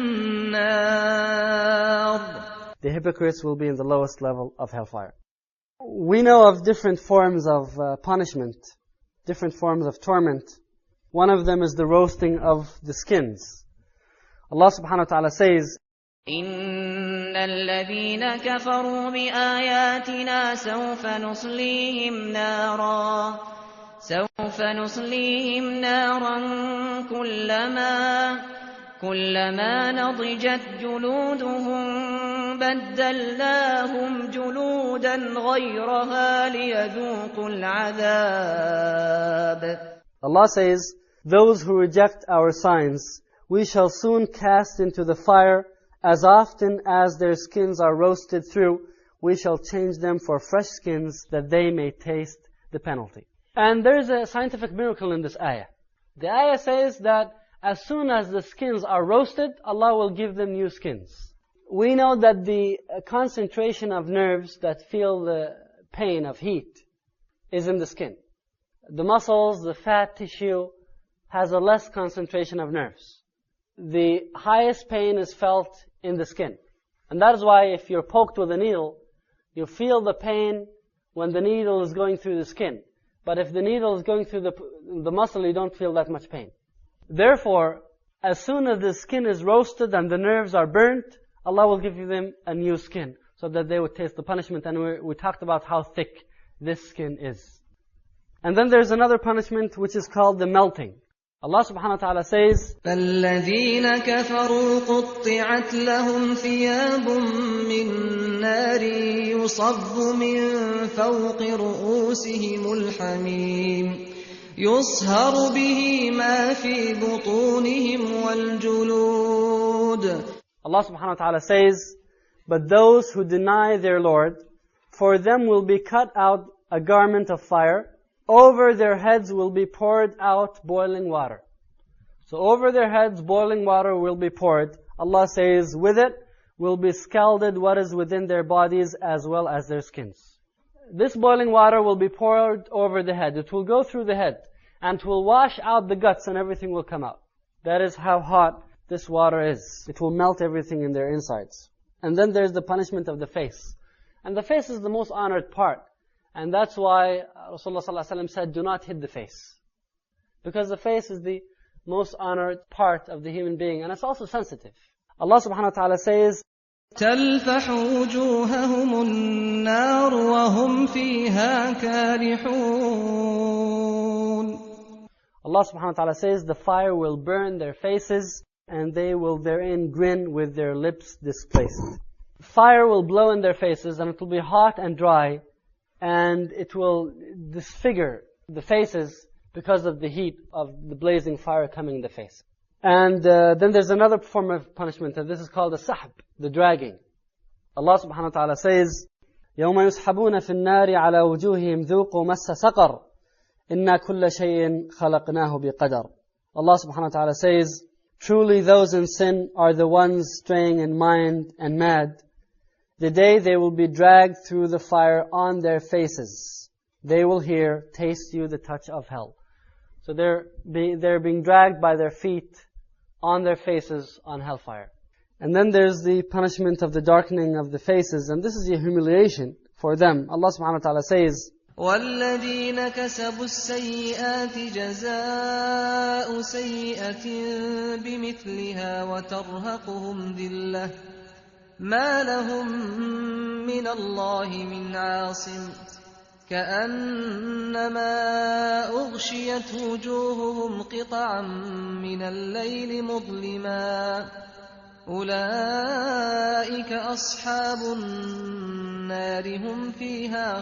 النَّارِ. The hypocrites will be in the lowest level of hellfire. We know of different forms of uh, punishment, different forms of torment. One of them is the roasting of the skins. Allah subhanahu wa ta'ala says, إن الذين كفروا بآياتنا سوف نصليهم نارا سوف نصليهم نارا كلما كلما نضجت جلودهم بدلناهم جلودا غيرها ليذوقوا العذاب. Allah says, those who reject our signs, we shall soon cast into the fire. As often as their skins are roasted through, we shall change them for fresh skins that they may taste the penalty. And there is a scientific miracle in this ayah. The ayah says that as soon as the skins are roasted, Allah will give them new skins. We know that the concentration of nerves that feel the pain of heat is in the skin. The muscles, the fat tissue has a less concentration of nerves. The highest pain is felt in the skin. And that is why if you're poked with a needle, you feel the pain when the needle is going through the skin. But if the needle is going through the, the muscle, you don't feel that much pain. Therefore, as soon as the skin is roasted and the nerves are burnt, Allah will give them a new skin so that they would taste the punishment. And we, we talked about how thick this skin is. And then there's another punishment which is called the melting. Allah subhanahu wa ta'ala says, فَالَّذِينَ كَفَرُوا قُطِّعَتْ لَهُمْ ثِيَابٌ مِّن نَّارٍ يُصَبُّ مِن فَوْقِ رُؤُوسِهِمُ الْحَمِيمُ يُصْهَرُ بِهِ مَا فِي بُطُونِهِمْ وَالْجُلُودُ. Allah subhanahu wa ta'ala says, but those who deny their Lord, for them will be cut out a garment of fire. Over their heads will be poured out boiling water. So over their heads boiling water will be poured. Allah says, with it will be scalded what is within their bodies as well as their skins. This boiling water will be poured over the head. It will go through the head and it will wash out the guts and everything will come out. That is how hot this water is. It will melt everything in their insides. And then there's the punishment of the face. And the face is the most honored part. And that's why Rasulullah sallallahu alaihi wasallam said, do not hit the face. Because the face is the most honored part of the human being. And it's also sensitive. Allah subhanahu wa ta'ala says, تَلْفَحُ وُجُوهَهُمُ النَّارُ وَهُمْ فِيهَا كَارِحُونَ. Allah subhanahu wa ta'ala says, the fire will burn their faces and they will therein grin with their lips displaced. Fire will blow in their faces and it will be hot and dry. And it will disfigure the faces because of the heat of the blazing fire coming in the face. And uh, then there's another form of punishment, and this is called the sahb, the dragging. Allah subhanahu wa ta'ala says, يَوْمَ يُسْحَبُونَ فِي النَّارِ عَلَى وُجُوهِهِمْ ذُوقُوا مَسَّ سَقَرٍ إِنَّا كُلَّ شَيْءٍ خَلَقْنَاهُ بِقَدَرٍ. Allah subhanahu wa ta'ala says, truly those in sin are the ones straying in mind and mad. The day they will be dragged through the fire on their faces. They will hear, taste you the touch of hell. So they're, be, they're being dragged by their feet on their faces on hellfire. And then there's the punishment of the darkening of the faces. And this is a humiliation for them. Allah subhanahu wa ta'ala says, وَالَّذِينَ كَسَبُوا السَّيِّئَاتِ جَزَاءُ سَيِّئَةٍ بِمِثْلِهَا وَتَرْهَقُهُمْ ذِلَّةٌ مَا لَهُم مِّنَ اللَّهِ مِنْ عَاصِمٍ كَأَنَّمَا أُغْشِيَتْ وُجُوهُهُمْ قِطَعًا مِّنَ اللَّيْلِ مُظْلِمًا أُولَئِكَ أَصْحَابُ النَّارِ هُمْ فِيهَا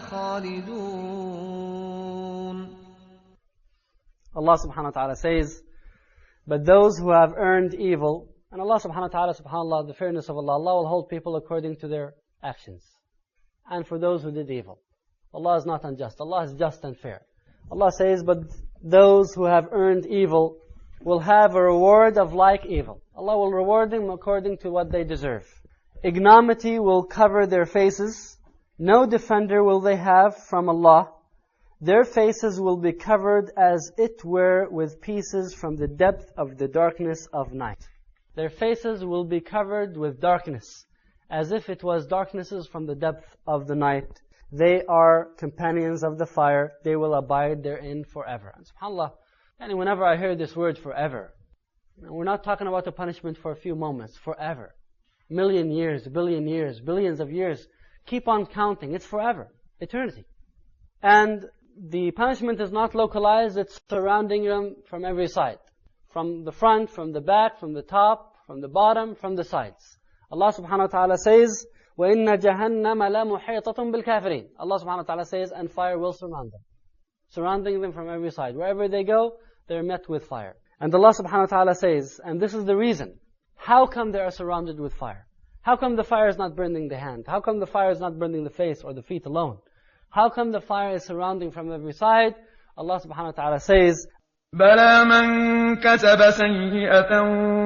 خَالِدُونَ. Allah subhanahu wa ta'ala says, but those who have earned evil, and Allah subhanahu wa ta'ala, subhanAllah, the fairness of Allah, Allah will hold people according to their actions. And for those who did evil, Allah is not unjust. Allah is just and fair. Allah says, but those who have earned evil will have a reward of like evil. Allah will reward them according to what they deserve. Ignominy will cover their faces. No defender will they have from Allah. Their faces will be covered as it were with pieces from the depth of the darkness of night. Their faces will be covered with darkness, as if it was darknesses from the depth of the night. They are companions of the fire. They will abide therein forever. And subhanAllah, and whenever I hear this word forever, we're not talking about a punishment for a few moments, forever. million years, billion years, billions of years. Keep on counting. It's forever. Eternity. And the punishment is not localized. It's surrounding them from every side. From the front, from the back, from the top, from the bottom, from the sides. Allah subhanahu wa ta'ala says, وَإِنَّ جَهَنَّمَ لَمُحِيطَةٌ بِالْكَافِرِينَ. Allah subhanahu wa ta'ala says, and fire will surround them. Surrounding them from every side. Wherever they go, they're met with fire. And Allah subhanahu wa ta'ala says, and this is the reason, how come they are surrounded with fire? How come the fire is not burning the hand? How come the fire is not burning the face or the feet alone? How come the fire is surrounding from every side? Allah subhanahu wa ta'ala says, بلى من كسب سيئة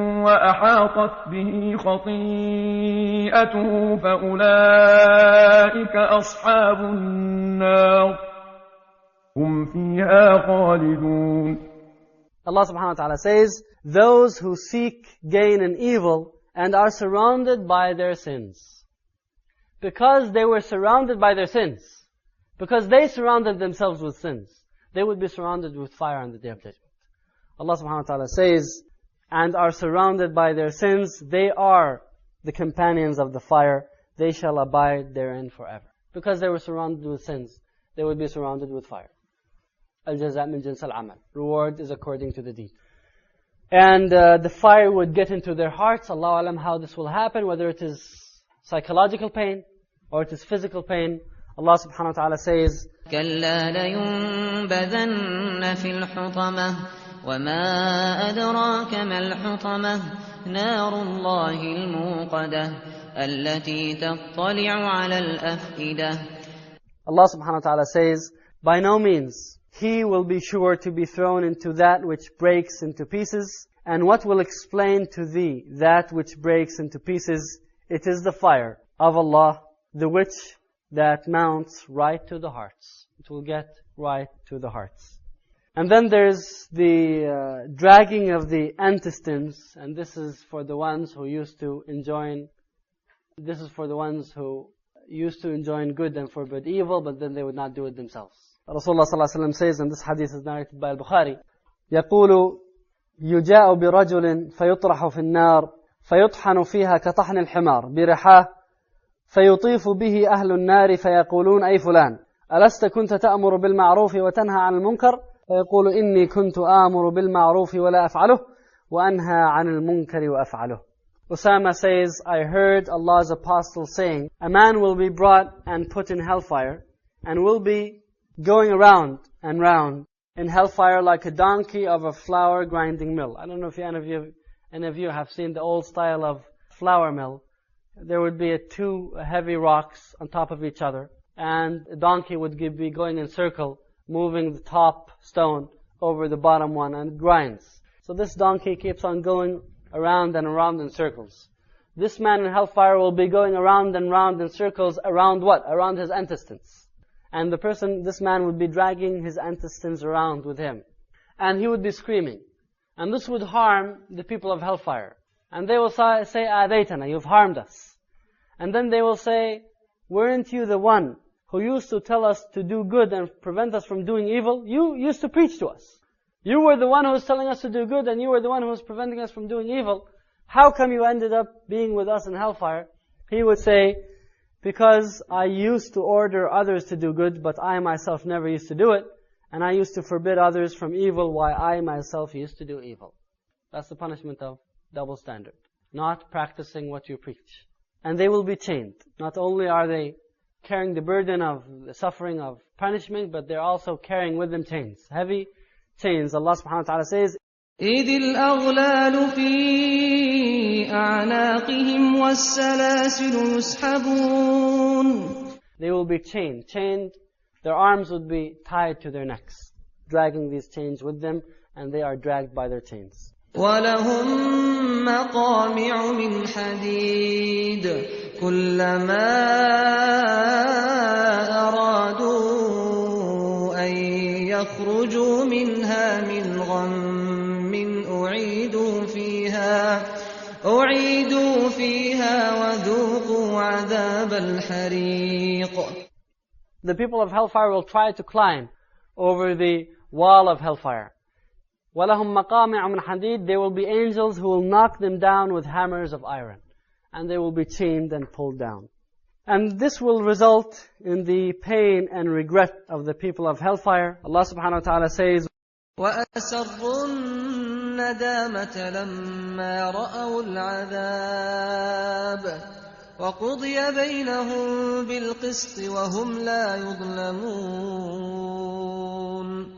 وأحاطت به خطيئته فأولئك أصحاب النار هم فيها خالدون. Allah subhanahu wa ta'ala says, those who seek gain in evil and are surrounded by their sins. Because they were surrounded by their sins, because they surrounded themselves with sins, they would be surrounded with fire on the Day of Judgment. Allah subhanahu wa ta'ala says, and are surrounded by their sins, they are the companions of the fire, they shall abide therein forever. Because they were surrounded with sins, they would be surrounded with fire. Al-jaza' min jins al-amal. Reward is according to the deed. And uh, the fire would get into their hearts. Allahu alam how this will happen, whether it is psychological pain or it is physical pain. Allah subhanahu wa ta'ala says, كَلَّا لَيُنْبَذَنَّ فِي الْحُطَمَةِ وَمَا أَدْرَاكَ مَا الْحُطَمَةِ نَارُ اللَّهِ الْمُوقَدَةِ الَّتِي تَطَّلِعُ عَلَى الْأَفْئِدَةِ. Allah subhanahu wa ta'ala says, by no means, he will be sure to be thrown into that which breaks into pieces. And what will explain to thee that which breaks into pieces? It is the fire of Allah, the which that mounts right to the hearts. It will get right to the hearts. And then there's the uh, dragging of the intestines, and this is for the ones who used to enjoin, this is for the ones who used to enjoin good and forbid evil, but then they would not do it themselves. Rasulullah sallallahu alaihi wasallam says, and this hadith is narrated by Al-Bukhari, يقول يجاء برجل فيطرح في النار فيطحن فيها كطحن الحمار برحاه فيطيف به أهل النار فيقولون أي فلان ألست كنت تأمر بالمعروف وتنهى عن المنكر فيقول إني كنت آمر بالمعروف ولا أفعله وأنهى عن المنكر وأفعله. Usama says, I heard Allah's apostle saying, a man will be brought and put in hellfire and will be going around and round in hellfire like a donkey of a flour grinding mill. I don't know if any of you, any of you have seen the old style of flour mill. There would be a two heavy rocks on top of each other, and a donkey would be going in circle, moving the top stone over the bottom one, and it grinds. So this donkey keeps on going around and around in circles. This man in hellfire will be going around and round in circles around what? Around his intestines. And the person, this man would be dragging his intestines around with him. And he would be screaming. And this would harm the people of hellfire. And they will say, Adaytana, you've harmed us. And then they will say, weren't you the one who used to tell us to do good and prevent us from doing evil? You used to preach to us. You were the one who was telling us to do good, and you were the one who was preventing us from doing evil. How come you ended up being with us in hellfire? He would say, because I used to order others to do good, but I myself never used to do it. And I used to forbid others from evil, while I myself used to do evil. That's the punishment of double standard. Not practicing what you preach. And they will be chained. Not only are they carrying the burden of the suffering of punishment, but they're also carrying with them chains. Heavy chains. Allah subhanahu wa ta'ala says, إِذِ الْأَغْلَالُ فِي أَعْنَاقِهِمْ وَالسَّلَاسِلُ يُسْحَبُونَ. They will be chained. Chained. Their arms would be tied to their necks, dragging these chains with them, and they are dragged by their chains. وَلَهُمْ مَقَامِعُ مِنْ حَدِيدٍ كُلَّمَا أَرَادُوا أَنْ يَخْرُجُوا مِنْهَا مِنْ غَمٍّ أُعِيدُوا فِيهَا أُعِيدُوا فِيهَا وَذُوقُوا عَذَابَ الْحَرِيقِ. The people of hellfire will try to climb over the wall of hellfire. وَلَهُمْ مَقَامِعُ مِنْ حَدِيدٍ. There will be angels who will knock them down with hammers of iron. and they will be chained and pulled down. And this will result in the pain and regret of the people of hellfire. Allah subhanahu wa ta'ala says, وَأَسَرُّوا النَّدَامَةَ لَمَّا رَأَوُا الْعَذَابَ وَقُضِيَ بَيْنَهُم بِالْقِسْطِ وَهُمْ لَا يُظْلَمُونَ.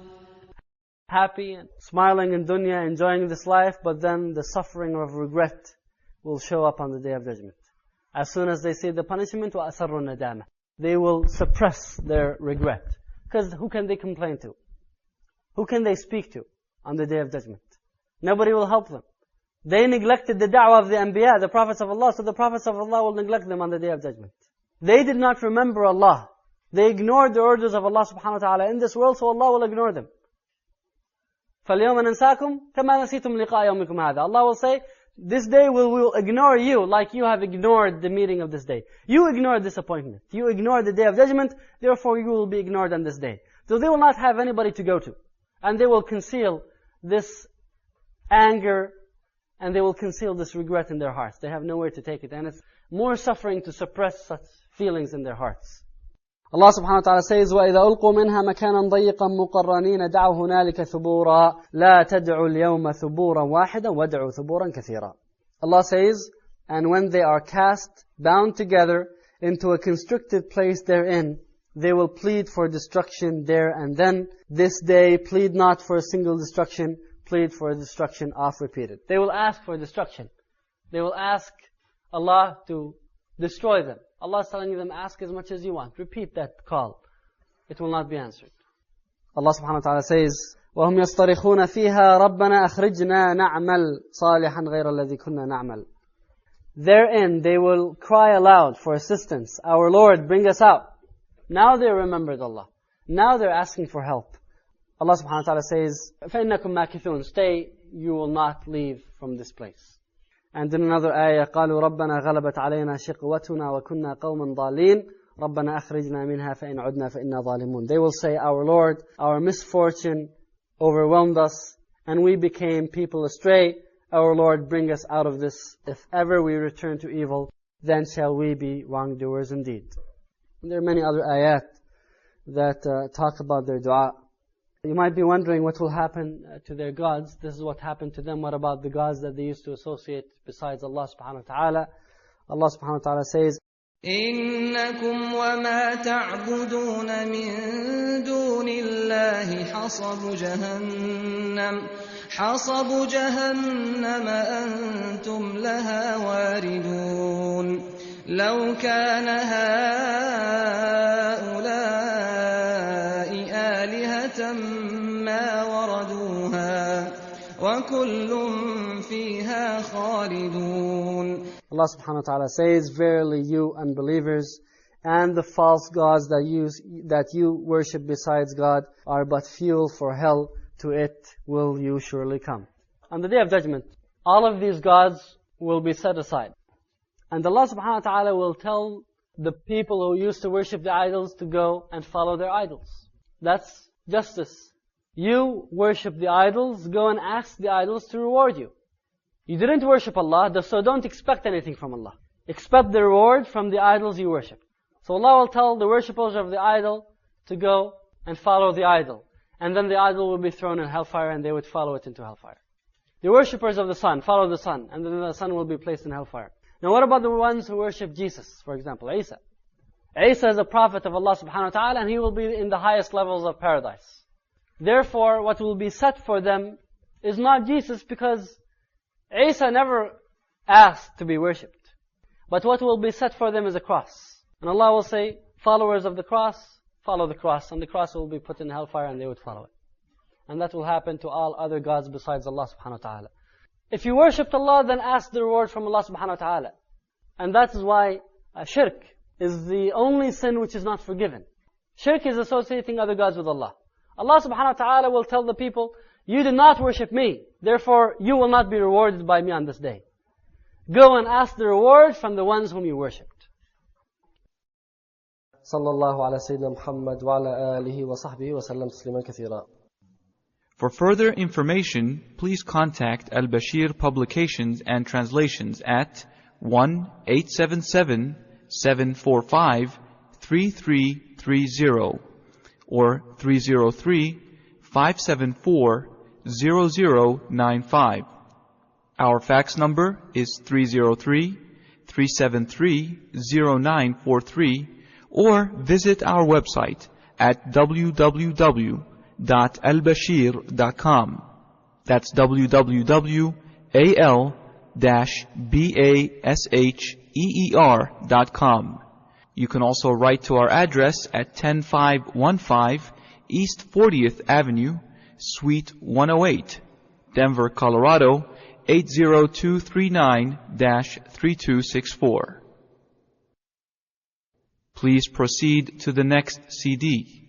Happy and smiling in dunya, enjoying this life, but then the suffering of regret will show up on the Day of Judgment. As soon as they see the punishment, وَأَسَرُّوا النَّدَامَةَ, they will suppress their regret. Because who can they complain to? Who can they speak to on the Day of Judgment? Nobody will help them. They neglected the da'wah of the Anbiya, the prophets of Allah, so the prophets of Allah will neglect them on the Day of Judgment. They did not remember Allah. They ignored the orders of Allah subhanahu wa ta'ala in this world, so Allah will ignore them. فَالْيَوْمَ نَنْسَاكُمْ كَمَا نَسِيتُمْ لِقَاءَ يَوْمِكُمْ هَذَا. Allah will say, this day we will ignore you like you have ignored the meeting of this day. You ignored this appointment. You ignored the Day of Judgment, therefore you will be ignored on this day. So they will not have anybody to go to. And they will conceal this anger, and they will conceal this regret in their hearts. They have nowhere to take it. And it's more suffering to suppress such feelings in their hearts. Allah subhanahu wa ta'ala says, وَإِذَا أُلْقُوا مِنْهَا مَكَانًا ضَيِّقًا مُقَرَّنِينَ دَعَوْا هُنَالِكَ ثُبُورًا لَا تَدْعُوا الْيَوْمَ ثُبُورًا وَاحِدًا وَادْعُوا ثُبُورًا كَثِيرًا. Allah says, and when they are cast, bound together into a constricted place therein, they will plead for destruction there and then. This day, plead not for a single destruction, plead for destruction oft repeated. They will ask for destruction. They will ask Allah to destroy them. Allah is telling them, ask as much as you want. Repeat that call. It will not be answered. Allah subhanahu wa ta'ala says, وَهُمْ يَصْطَرِخُونَ فِيهَا رَبَّنَا أَخْرِجْنَا نَعْمَلْ صَالِحًا غَيْرَ الَّذِي كُنَّا نَعْمَلْ. Therein they will cry aloud for assistance. Our Lord, bring us out. Now they remembered Allah. Now they're asking for help. Allah subhanahu wa ta'ala says, فَإِنَّكُمْ مَاكِثُونَ. Stay, you will not leave from this place. And in another ayah, قالوا ربنا غلبت علينا شقوتنا وكنا قوما ضالين ربنا أخرجنا منها فإن عدنا فإنا ظالمون. They will say, our Lord, our misfortune overwhelmed us and we became people astray. Our Lord, bring us out of this. If ever we return to evil, then shall we be wrongdoers indeed. And there are many other ayat that uh, talk about their dua. You might be wondering what will happen to their gods. This is what happened to them. What about the gods that they used to associate besides Allah subhanahu wa ta'ala? Allah subhanahu wa ta'ala says, إِنَّكُمْ وَمَا تَعْبُدُونَ مِن دُونِ اللَّهِ حَصَبُ جَهَنَّمَ حَصَبُ جَهَنَّمَ أَنْتُمْ لَهَا وَارِدُونَ لَوْ كَانَ هَؤُلَاءِ آلِهَةً مَا وَرَدُوهَا وَكُلٌّ فِيهَا خَالِدُونَ. Allah subhanahu wa ta'ala says, verily you unbelievers and the false gods that you, that you worship besides God are but fuel for hell. To it will you surely come. On the Day of Judgment, all of these gods will be set aside. And Allah subhanahu wa ta'ala will tell the people who used to worship the idols to go and follow their idols. That's justice. You worship the idols, go and ask the idols to reward you. You didn't worship Allah, so don't expect anything from Allah. Expect the reward from the idols you worship. So Allah will tell the worshippers of the idol to go and follow the idol. And then the idol will be thrown in hellfire and they would follow it into hellfire. The worshippers of the sun, follow the sun, and then the sun will be placed in hellfire. Now what about the ones who worship Jesus, for example, Isa? Isa is a prophet of Allah subhanahu wa ta'ala and he will be in the highest levels of paradise. Therefore, what will be set for them is not Jesus, because Isa never asked to be worshipped. But what will be set for them is a cross. And Allah will say, followers of the cross, follow the cross. And the cross will be put in hellfire and they would follow it. And that will happen to all other gods besides Allah subhanahu wa ta'ala. If you worshipped Allah, then ask the reward from Allah subhanahu wa ta'ala. And that is why uh, shirk is the only sin which is not forgiven. Shirk is associating other gods with Allah. Allah subhanahu wa ta'ala will tell the people, you did not worship me, therefore you will not be rewarded by me on this day. Go and ask the reward from the ones whom you worshipped. Sallallahu ala Sayyidina Muhammad wa ala alihi wa sahbihi wa sallam tasliman kathira. For further information, please contact Al-Bashir Publications and Translations at one eight seven seven, seven four five, three three three zero or three zero three, five seven four, zero zero nine five. Our fax number is three zero three, three seven three, zero nine four three, or visit our website at w w w dot al bashir dot com. That's w w w dot al basheer dot com. You can also write to our address at ten five one five East fortieth Avenue, Suite one oh eight, Denver, Colorado eight zero two three nine dash three two six four. Please proceed to the next C D.